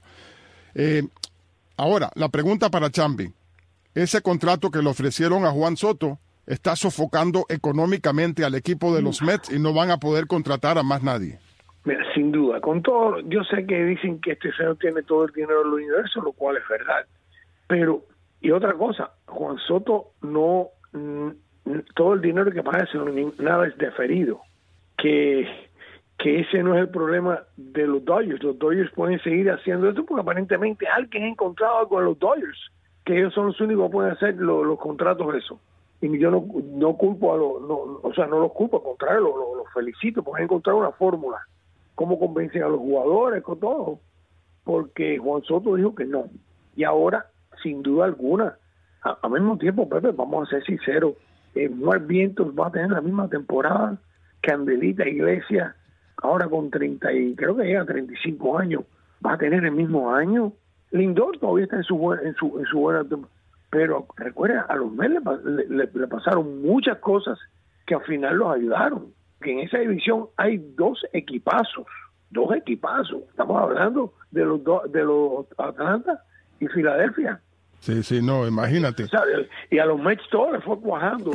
Ahora, la pregunta para Chambi: ese contrato que le ofrecieron a Juan Soto, está sofocando económicamente al equipo de los Mets y no van a poder contratar a más nadie. Mira, sin duda, con todo, yo sé que dicen que este señor tiene todo el dinero del universo, lo cual es verdad. Pero, y otra cosa, Juan Soto no, todo el dinero que paga, nada es deferido. Que ese no es el problema de los Dodgers. Los Dodgers pueden seguir haciendo esto porque aparentemente alguien ha encontrado algo en los Dodgers, que ellos son los únicos que pueden hacer los contratos eso. Y yo no culpo no los culpo, al contrario, los felicito porque han encontrado una fórmula. Cómo convencen a los jugadores, con todo. Porque Juan Soto dijo que no. Y ahora, sin duda alguna, al mismo tiempo, Pepe, vamos a ser sinceros, Mark Vientos va a tener la misma temporada que Angelita Iglesias, ahora con 30 y creo que llega a 35 años, va a tener el mismo año. Lindor todavía está en su buena temporada. Pero recuerda, a los Mets le pasaron muchas cosas que al final los ayudaron. Que en esa división hay dos equipazos. Estamos hablando de los Atlanta y Filadelfia. Sí, no, imagínate. O sea, y a los Mets todo le fue cuajando.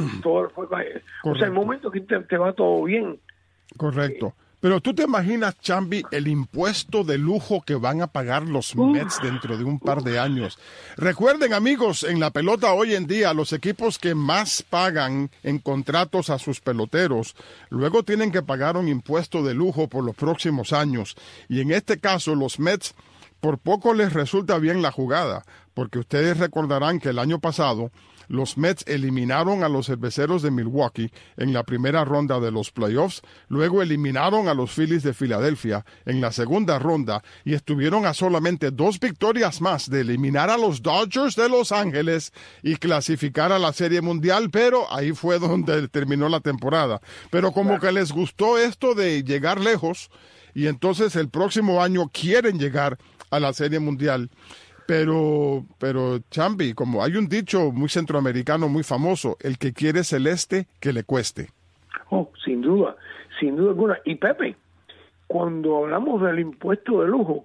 O sea, el momento que te va todo bien. Correcto. Pero tú te imaginas, Chambi, el impuesto de lujo que van a pagar los Mets dentro de un par de años. Recuerden, amigos, en la pelota hoy en día, los equipos que más pagan en contratos a sus peloteros, luego tienen que pagar un impuesto de lujo por los próximos años. Y en este caso, los Mets, por poco les resulta bien la jugada, porque ustedes recordarán que el año pasado los Mets eliminaron a los Cerveceros de Milwaukee en la primera ronda de los playoffs, luego eliminaron a los Phillies de Filadelfia en la segunda ronda y estuvieron a solamente 2 victorias más de eliminar a los Dodgers de Los Ángeles y clasificar a la Serie Mundial, pero ahí fue donde terminó la temporada. Pero como que les gustó esto de llegar lejos y entonces el próximo año quieren llegar a la Serie Mundial. Pero, Chambi, como hay un dicho muy centroamericano, muy famoso, el que quiere celeste, que le cueste. Oh, sin duda alguna. Y Pepe, cuando hablamos del impuesto de lujo,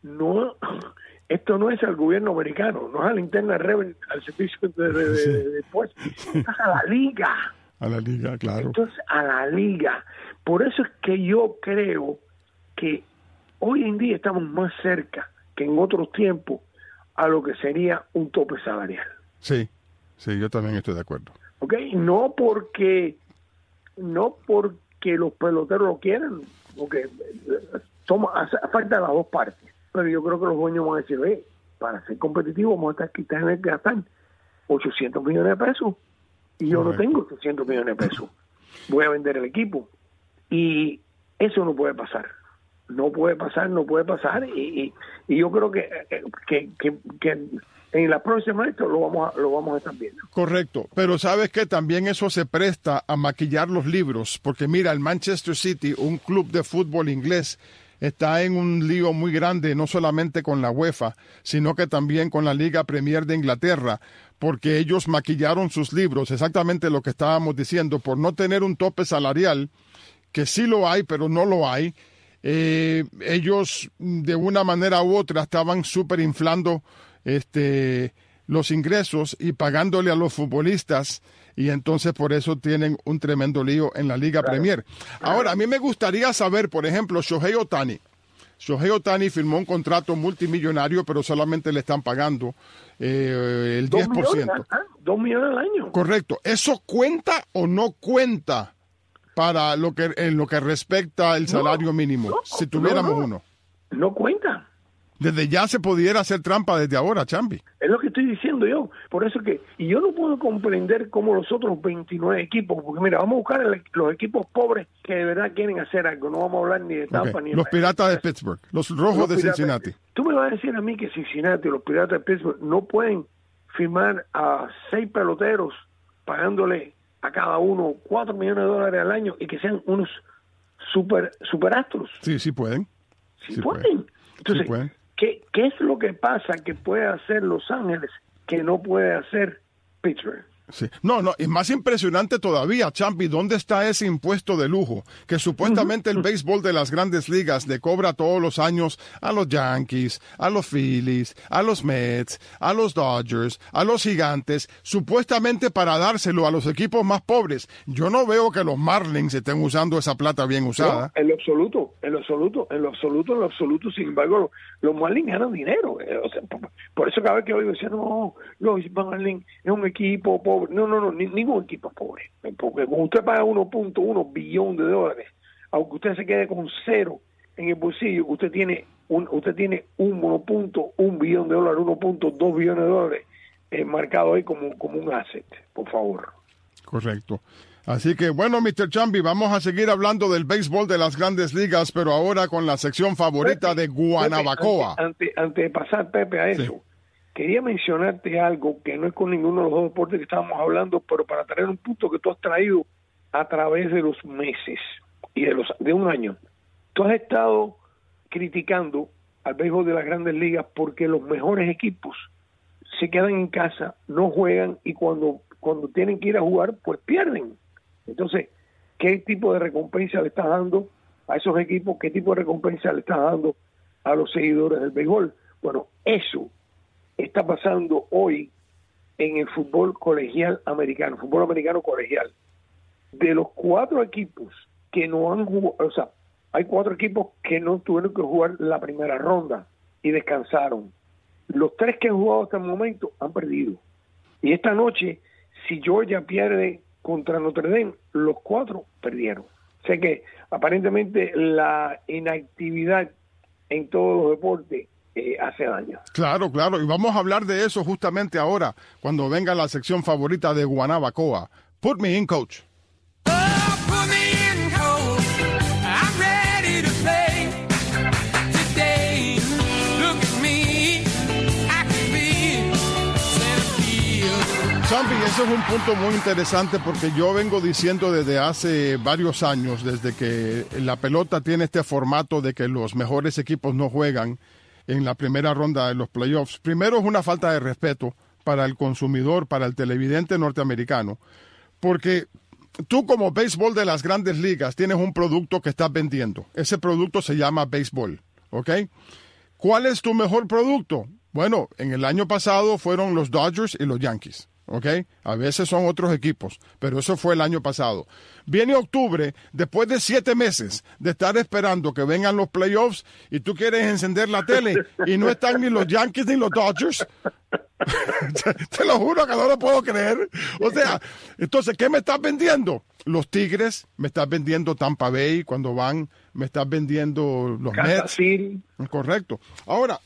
esto no es al gobierno americano, no es a la interna revenue, al servicio de impuestos, es a la liga. A la liga, claro. Entonces, a la liga. Por eso es que yo creo que hoy en día estamos más cerca que en otros tiempos a lo que sería un tope salarial. Sí, yo también estoy de acuerdo. ¿Ok? No porque los peloteros lo quieran, porque hace falta las dos partes. Pero yo creo que los dueños van a decir, para ser competitivos vamos a tener que gastar 800 millones de pesos. Y yo no tengo 800 millones de pesos. Voy a vender el equipo. Y eso no puede pasar. No puede pasar, y yo creo que en la próxima esto lo vamos a estar viendo. Correcto, pero ¿sabes qué? También eso se presta a maquillar los libros, porque mira, el Manchester City, un club de fútbol inglés, está en un lío muy grande, no solamente con la UEFA, sino que también con la Liga Premier de Inglaterra, porque ellos maquillaron sus libros, exactamente lo que estábamos diciendo, por no tener un tope salarial, que sí lo hay, pero no lo hay. Ellos de una manera u otra estaban súper inflando los ingresos y pagándole a los futbolistas, y entonces por eso tienen un tremendo lío en la Liga Premier. Ahora, a mí me gustaría saber, por ejemplo, Shohei Ohtani firmó un contrato multimillonario, pero solamente le están pagando el 10%. 2 millones al año. Correcto. ¿Eso cuenta o no cuenta para en lo que respecta el salario mínimo, si tuviéramos uno? No cuenta. Desde ya se pudiera hacer trampa desde ahora, Chambi. Es lo que estoy diciendo yo. Por eso y yo no puedo comprender cómo los otros 29 equipos, porque mira, vamos a buscar los equipos pobres que de verdad quieren hacer algo. No vamos a hablar ni de Tampa ni de... Los Piratas de Pittsburgh, los Rojos de Cincinnati. Tú me vas a decir a mí que Cincinnati, los Piratas de Pittsburgh, no pueden firmar a 6 peloteros pagándole a cada uno $4 millones al año y que sean unos superastros. Sí pueden. Sí pueden. Entonces, sí pueden. ¿Qué es lo que pasa que puede hacer Los Ángeles que no puede hacer Pittsburgh? Sí. No, es más impresionante todavía, Champi, ¿dónde está ese impuesto de lujo que supuestamente el béisbol de las grandes ligas le cobra todos los años a los Yankees, a los Phillies, a los Mets, a los Dodgers, a los Gigantes, supuestamente para dárselo a los equipos más pobres? Yo no veo que los Marlins estén usando esa plata bien usada. No, en lo absoluto, sin embargo, los Marlins ganan dinero. O sea, por eso cada vez que oigo decir, no, los Marlins es un equipo pobre. No, ningún equipo es pobre. Porque cuando usted paga 1.1 billón de dólares, aunque usted se quede con cero en el bolsillo, usted tiene 1.1 billón de dólares, 1.2 billones de dólares marcado ahí como un asset, por favor. Correcto. Así que, bueno, Mr. Chambi, vamos a seguir hablando del béisbol de las grandes ligas, pero ahora con la sección favorita de Guanabacoa. Antes de pasar, Pepe, a eso, sí, quería mencionarte algo que no es con ninguno de los dos deportes que estábamos hablando, pero para traer un punto que tú has traído a través de los meses y de un año. Tú has estado criticando al béisbol de las grandes ligas porque los mejores equipos se quedan en casa, no juegan y cuando tienen que ir a jugar, pues pierden. Entonces, ¿qué tipo de recompensa le estás dando a esos equipos? ¿Qué tipo de recompensa le estás dando a los seguidores del béisbol? Bueno, eso está pasando hoy en el fútbol colegial americano, fútbol americano colegial. De los 4 equipos que no han jugado, o sea, hay 4 equipos que no tuvieron que jugar la primera ronda y descansaron. Los 3 que han jugado hasta el momento han perdido. Y esta noche, si Georgia pierde contra Notre Dame, los 4 perdieron. O sea que aparentemente la inactividad en todos los deportes hace daño. Claro, y vamos a hablar de eso justamente ahora, cuando venga la sección favorita de Guanabacoa. Put me in, coach. Champi, ese es un punto muy interesante porque yo vengo diciendo desde hace varios años, desde que la pelota tiene este formato de que los mejores equipos no juegan en la primera ronda de los playoffs. Primero, es una falta de respeto para el consumidor, para el televidente norteamericano, porque tú como béisbol de las grandes ligas tienes un producto que estás vendiendo. Ese producto se llama béisbol, ¿ok? ¿Cuál es tu mejor producto? Bueno, en el año pasado fueron los Dodgers y los Yankees. ¿Ok? A veces son otros equipos, pero eso fue el año pasado. Viene octubre, después de 7 meses de estar esperando que vengan los playoffs y tú quieres encender la tele y no están ni los Yankees ni los Dodgers. Te lo juro que no lo puedo creer. O sea, entonces, ¿qué me estás vendiendo? Los Tigres, me estás vendiendo Tampa Bay cuando van, me estás vendiendo los Mets. City. Correcto. Ahora,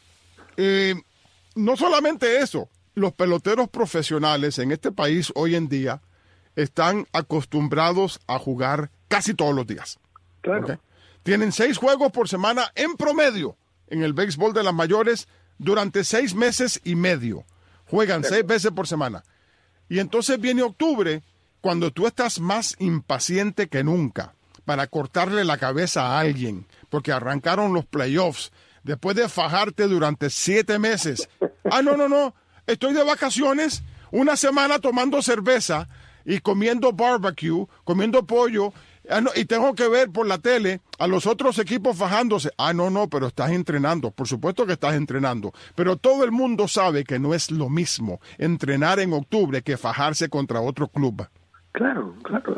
no solamente eso. Los peloteros profesionales en este país hoy en día están acostumbrados a jugar casi todos los días. Claro. ¿Okay? Tienen 6 juegos por semana en promedio en el béisbol de las mayores durante 6 meses y medio. Juegan 6 veces por semana. Y entonces viene octubre, cuando tú estás más impaciente que nunca para cortarle la cabeza a alguien, porque arrancaron los playoffs después de fajarte durante 7 meses. No. Estoy de vacaciones, una semana tomando cerveza y comiendo barbecue, comiendo pollo, y tengo que ver por la tele a los otros equipos fajándose. No, pero estás entrenando. Por supuesto que estás entrenando. Pero todo el mundo sabe que no es lo mismo entrenar en octubre que fajarse contra otro club. Claro.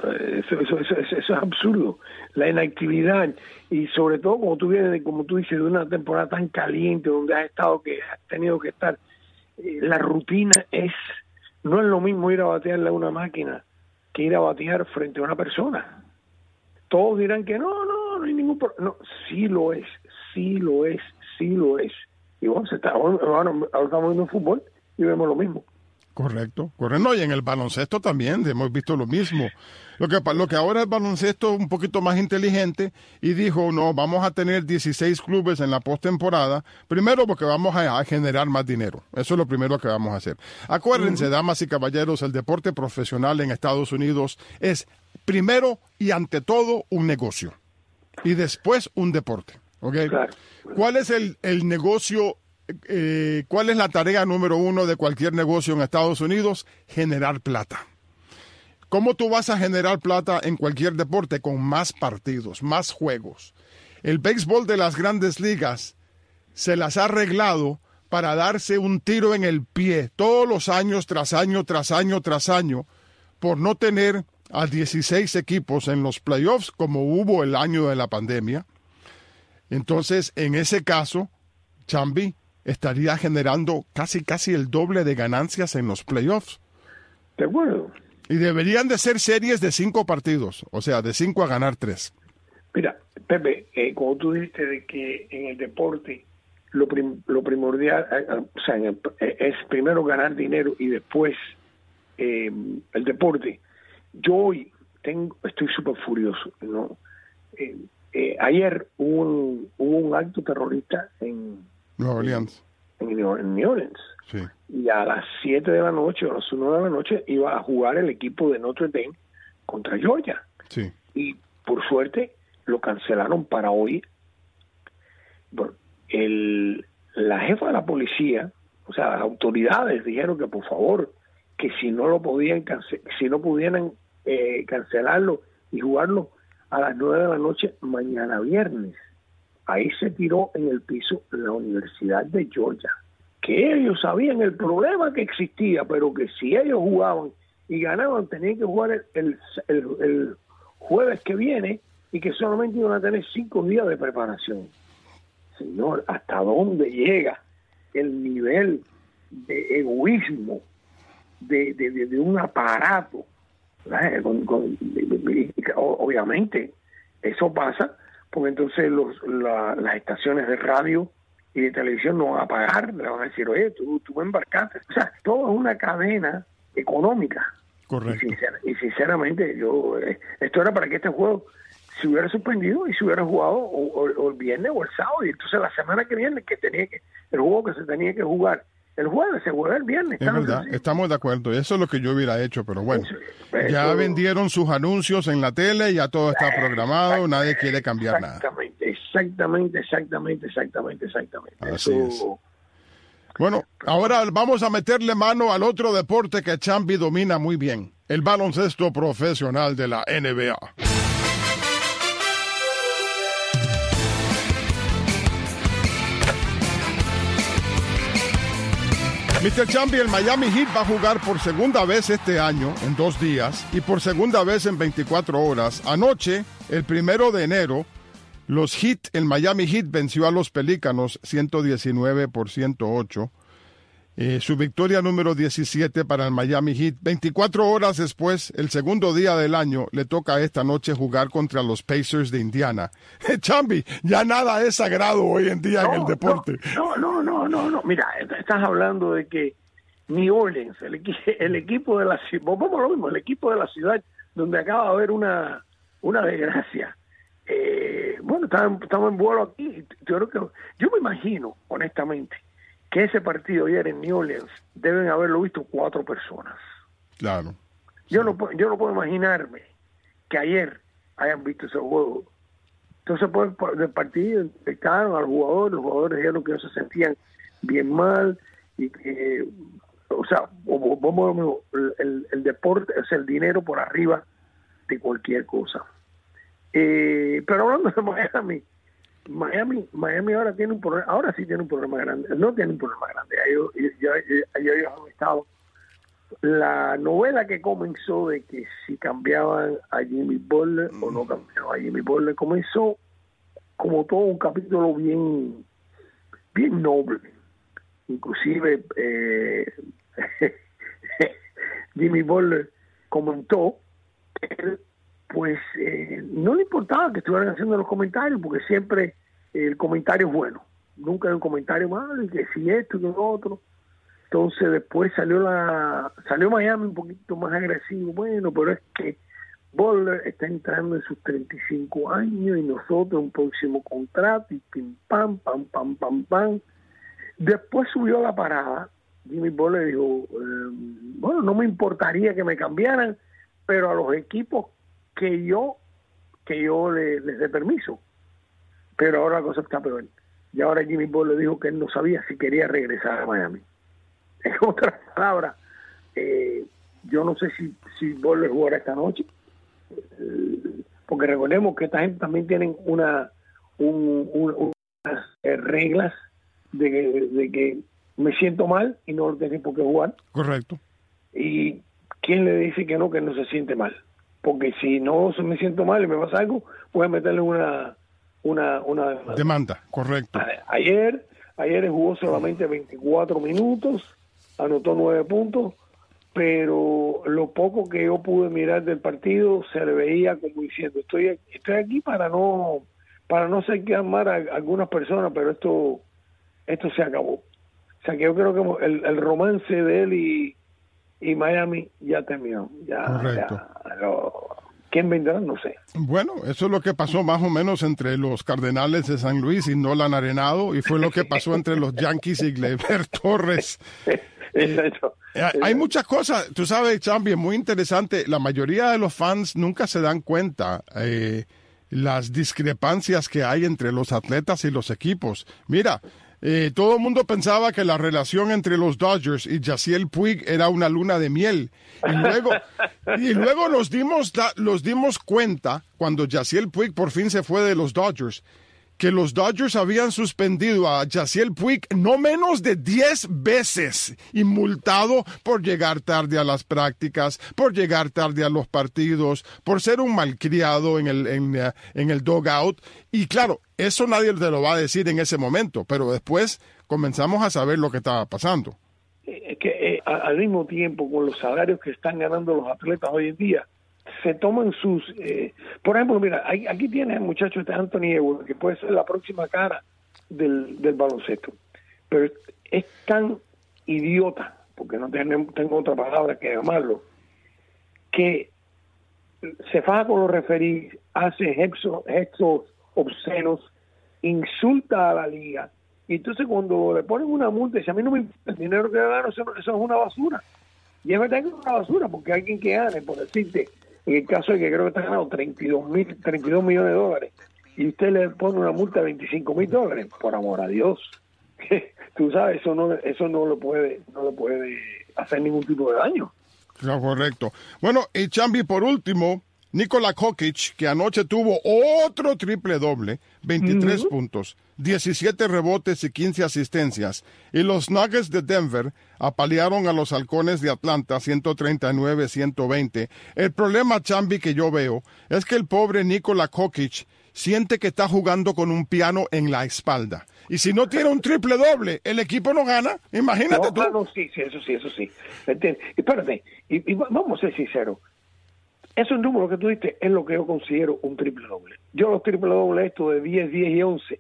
Eso es absurdo. La inactividad y sobre todo como tú vienes, como tú dices, de una temporada tan caliente donde has tenido que estar. La rutina no es lo mismo ir a batearle a una máquina que ir a batear frente a una persona. Todos dirán que no hay ningún problema. No, sí lo es. Y bueno, ahora estamos viendo fútbol y vemos lo mismo. Correcto. No, y en el baloncesto también hemos visto lo mismo. Lo que ahora el baloncesto es un poquito más inteligente y dijo, no, vamos a tener 16 clubes en la postemporada, primero porque vamos a generar más dinero. Eso es lo primero que vamos a hacer. Acuérdense, damas y caballeros, el deporte profesional en Estados Unidos es primero y ante todo un negocio y después un deporte. ¿Okay? Claro. ¿Cuál es el negocio? ¿Cuál es la tarea número 1 de cualquier negocio en Estados Unidos? Generar plata. ¿cómo tú vas a generar plata en cualquier deporte? Con más partidos, más juegos. El béisbol de las grandes ligas se las ha arreglado para darse un tiro en el pie todos los años, tras año, tras año, tras año, por no tener a 16 equipos en los playoffs, como hubo el año de la pandemia. Entonces, en ese caso, Chambi estaría generando casi el doble de ganancias en los playoffs. De acuerdo. Y deberían de ser series de 5 partidos, o sea, de 5 a ganar 3. Mira, Pepe, como tú dijiste de que en el deporte lo primordial, o sea, es primero ganar dinero y después el deporte. Yo hoy estoy súper furioso, ¿no? Ayer hubo un acto terrorista en Nueva Orleans. En New Orleans. Sí. Y a las 7 de la noche, o a las 1 de la noche, iba a jugar el equipo de Notre Dame contra Georgia. Sí. Y por suerte lo cancelaron para hoy. Bueno, la jefa de la policía, o sea, las autoridades dijeron que por favor, que si no lo podían pudieran cancelarlo y jugarlo a las 9 de la noche mañana viernes. Ahí se tiró en el piso la Universidad de Georgia, que ellos sabían el problema que existía, pero que si ellos jugaban y ganaban, tenían que jugar el jueves que viene y que solamente iban a tener 5 días de preparación. Señor, ¿hasta dónde llega el nivel de egoísmo de un aparato? Obviamente, eso pasa porque entonces las estaciones de radio y de televisión no van a pagar, le van a decir, oye, tú me embarcaste. O sea, todo es una cadena económica. Correcto. Y sinceramente, esto era para que este juego se hubiera suspendido y se hubiera jugado o el viernes o el sábado, y entonces la semana que viene el juego que se tenía que jugar el jueves se juega el viernes. Es verdad, estamos de acuerdo, eso es lo que yo hubiera hecho, pero bueno, ya eso, vendieron sus anuncios en la tele, ya todo está programado, nadie quiere cambiar nada. Exactamente. Así es. Bueno, ahora vamos a meterle mano al otro deporte que Chambi domina muy bien, el baloncesto profesional de la NBA. Mr. Chambi, el Miami Heat va a jugar por segunda vez este año, en 2 días, y por segunda vez en 24 horas. Anoche, el 1 de enero, el Miami Heat venció a los Pelícanos 119-108. Su victoria número 17 para el Miami Heat. 24 horas después, el segundo día del año, le toca esta noche jugar contra los Pacers de Indiana. Chambi, ya nada es sagrado hoy en día en el deporte. No. Mira, estás hablando de que New Orleans, el equipo de la ciudad, vamos a lo mismo, el equipo de la ciudad donde acaba de haber una desgracia. Bueno, estamos en vuelo aquí. Yo me imagino, honestamente, que ese partido ayer en New Orleans deben haberlo visto 4 personas. Claro. Yo no puedo imaginarme que ayer hayan visto ese juego. Entonces, pues, del partido explicaron a los jugadores dijeron que ellos se sentían bien mal y que, o sea, el deporte es el dinero por arriba de cualquier cosa. Pero hablando de Miami ahora tiene un problema, ahora sí tiene un problema grande, no tiene un problema grande, ellos han estado, la novela que comenzó de que si cambiaban a Jimmy Butler o no cambiaban a Jimmy Butler, comenzó como todo un capítulo bien noble, inclusive Jimmy Butler comentó que él pues no le importaba que estuvieran haciendo los comentarios, porque siempre el comentario es bueno, nunca hay un comentario malo, y que si esto y lo otro. Entonces después salió Miami un poquito más agresivo, bueno, pero es que Butler está entrando en sus 35 años y nosotros un próximo contrato y pim pam, pam. Después subió la parada, Jimmy Butler dijo, bueno, no me importaría que me cambiaran, pero a los equipos que yo les dé permiso. Pero ahora la cosa está peor. Y ahora Jimmy Butler dijo que él no sabía si quería regresar a Miami. En otras palabras, Yo no sé si vuelve a jugar esta noche, porque recordemos que esta gente también tienen unas reglas de que me siento mal y no tengo por qué jugar. Correcto. Y ¿quién le dice que no se siente mal? Porque si no me siento mal y me pasa algo, voy a meterle una demanda. Correcto. Ayer jugó solamente 24 minutos, anotó 9 puntos, pero lo poco que yo pude mirar del partido se le veía como diciendo, estoy aquí para no hacer quedar mal a algunas personas, pero esto se acabó. O sea que yo creo que el romance de él y Miami ya terminó. Correcto. ¿Quién vendrá? No sé. Bueno, eso es lo que pasó más o menos entre los Cardenales de San Luis y Nolan Arenado, y fue lo que pasó entre los Yankees y Gleyber Torres. Exacto. Hay muchas cosas, tú sabes, Chambi, muy interesante. La mayoría de los fans nunca se dan cuenta las discrepancias que hay entre los atletas y los equipos. Mira, todo el mundo pensaba que la relación entre los Dodgers y Yasiel Puig era una luna de miel. Y luego nos dimos cuenta, cuando Yasiel Puig por fin se fue de los Dodgers, que los Dodgers habían suspendido a Yasiel Puig no menos de 10 veces y multado por llegar tarde a las prácticas, por llegar tarde a los partidos, por ser un malcriado en el dugout. Y claro, eso nadie te lo va a decir en ese momento, pero después comenzamos a saber lo que estaba pasando. Es que al mismo tiempo, con los salarios que están ganando los atletas hoy en día, se toman sus... por ejemplo, mira, aquí tienes el muchacho Anthony Edwards, que puede ser la próxima cara del baloncesto, pero es tan idiota, porque no tengo otra palabra que llamarlo, que se faja con los referees, hace gestos obscenos, insulta a la liga, y entonces cuando le ponen una multa, dice, a mí no me importa el dinero que gano, eso es una basura. Y es verdad que es una basura, porque alguien que gane, por decirte, en el caso de que creo que está ganando 32 millones de dólares, y usted le pone una multa de $25,000, por amor a Dios, tú sabes, eso no le puede hacer ningún tipo de daño. No, correcto. Bueno, y Chambi, por último, Nikola Jokic, que anoche tuvo otro triple doble, 23 puntos, 17 rebotes y 15 asistencias. Y los Nuggets de Denver apalearon a los Halcones de Atlanta 139-120. El problema, Chambi, que yo veo es que el pobre Nikola Jokic siente que está jugando con un piano en la espalda. Y si no tiene un triple doble, el equipo no gana. Imagínate tú. No, sí, eso sí. Espérate, y vamos a ser sinceros. Esos números que tú diste es lo que yo considero un triple doble. Yo los triple dobles estos de 10, 10 y 11,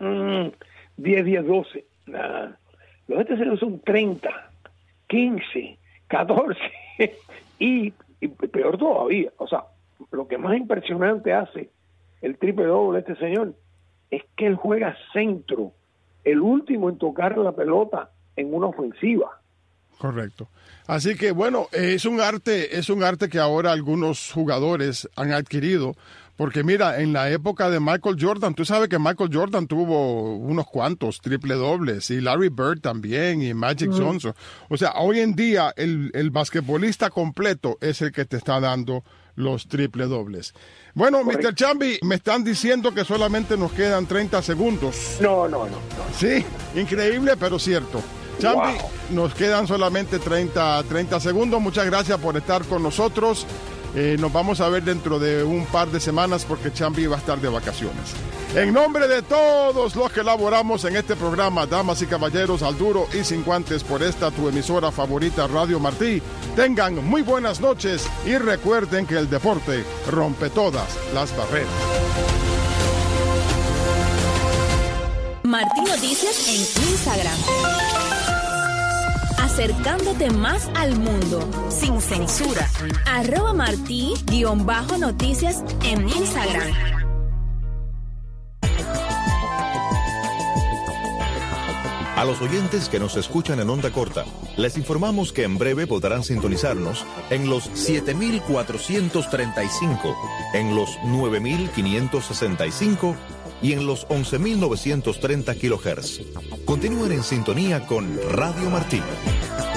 10, 10, 12, los de este señor son 30, 15, 14 y peor todavía. O sea, lo que más impresionante hace el triple doble de este señor es que él juega centro, el último en tocar la pelota en una ofensiva. Correcto. Así que bueno, es un arte que ahora algunos jugadores han adquirido, porque mira, en la época de Michael Jordan, tú sabes que Michael Jordan tuvo unos cuantos triple dobles, y Larry Bird también, y Magic Johnson. O sea, hoy en día el basquetbolista completo es el que te está dando los triple dobles. Bueno, correcto. Mr. Chambi, me están diciendo que solamente nos quedan 30 segundos. No. Sí, increíble, pero cierto. Chambi, nos quedan solamente 30 segundos. Muchas gracias por estar con nosotros. Nos vamos a ver dentro de un par de semanas porque Chambi va a estar de vacaciones. En nombre de todos los que laboramos en este programa, damas y caballeros, al duro y sin guantes, por esta tu emisora favorita, Radio Martí, tengan muy buenas noches y recuerden que el deporte rompe todas las barreras. Martí Noticias en Instagram. Acercándote más al mundo, sin censura. @Martí_noticias en Instagram. A los oyentes que nos escuchan en onda corta, les informamos que en breve podrán sintonizarnos en los 7,435, en los 9,565 y en los 11,930 kHz. Continúen en sintonía con Radio Martí.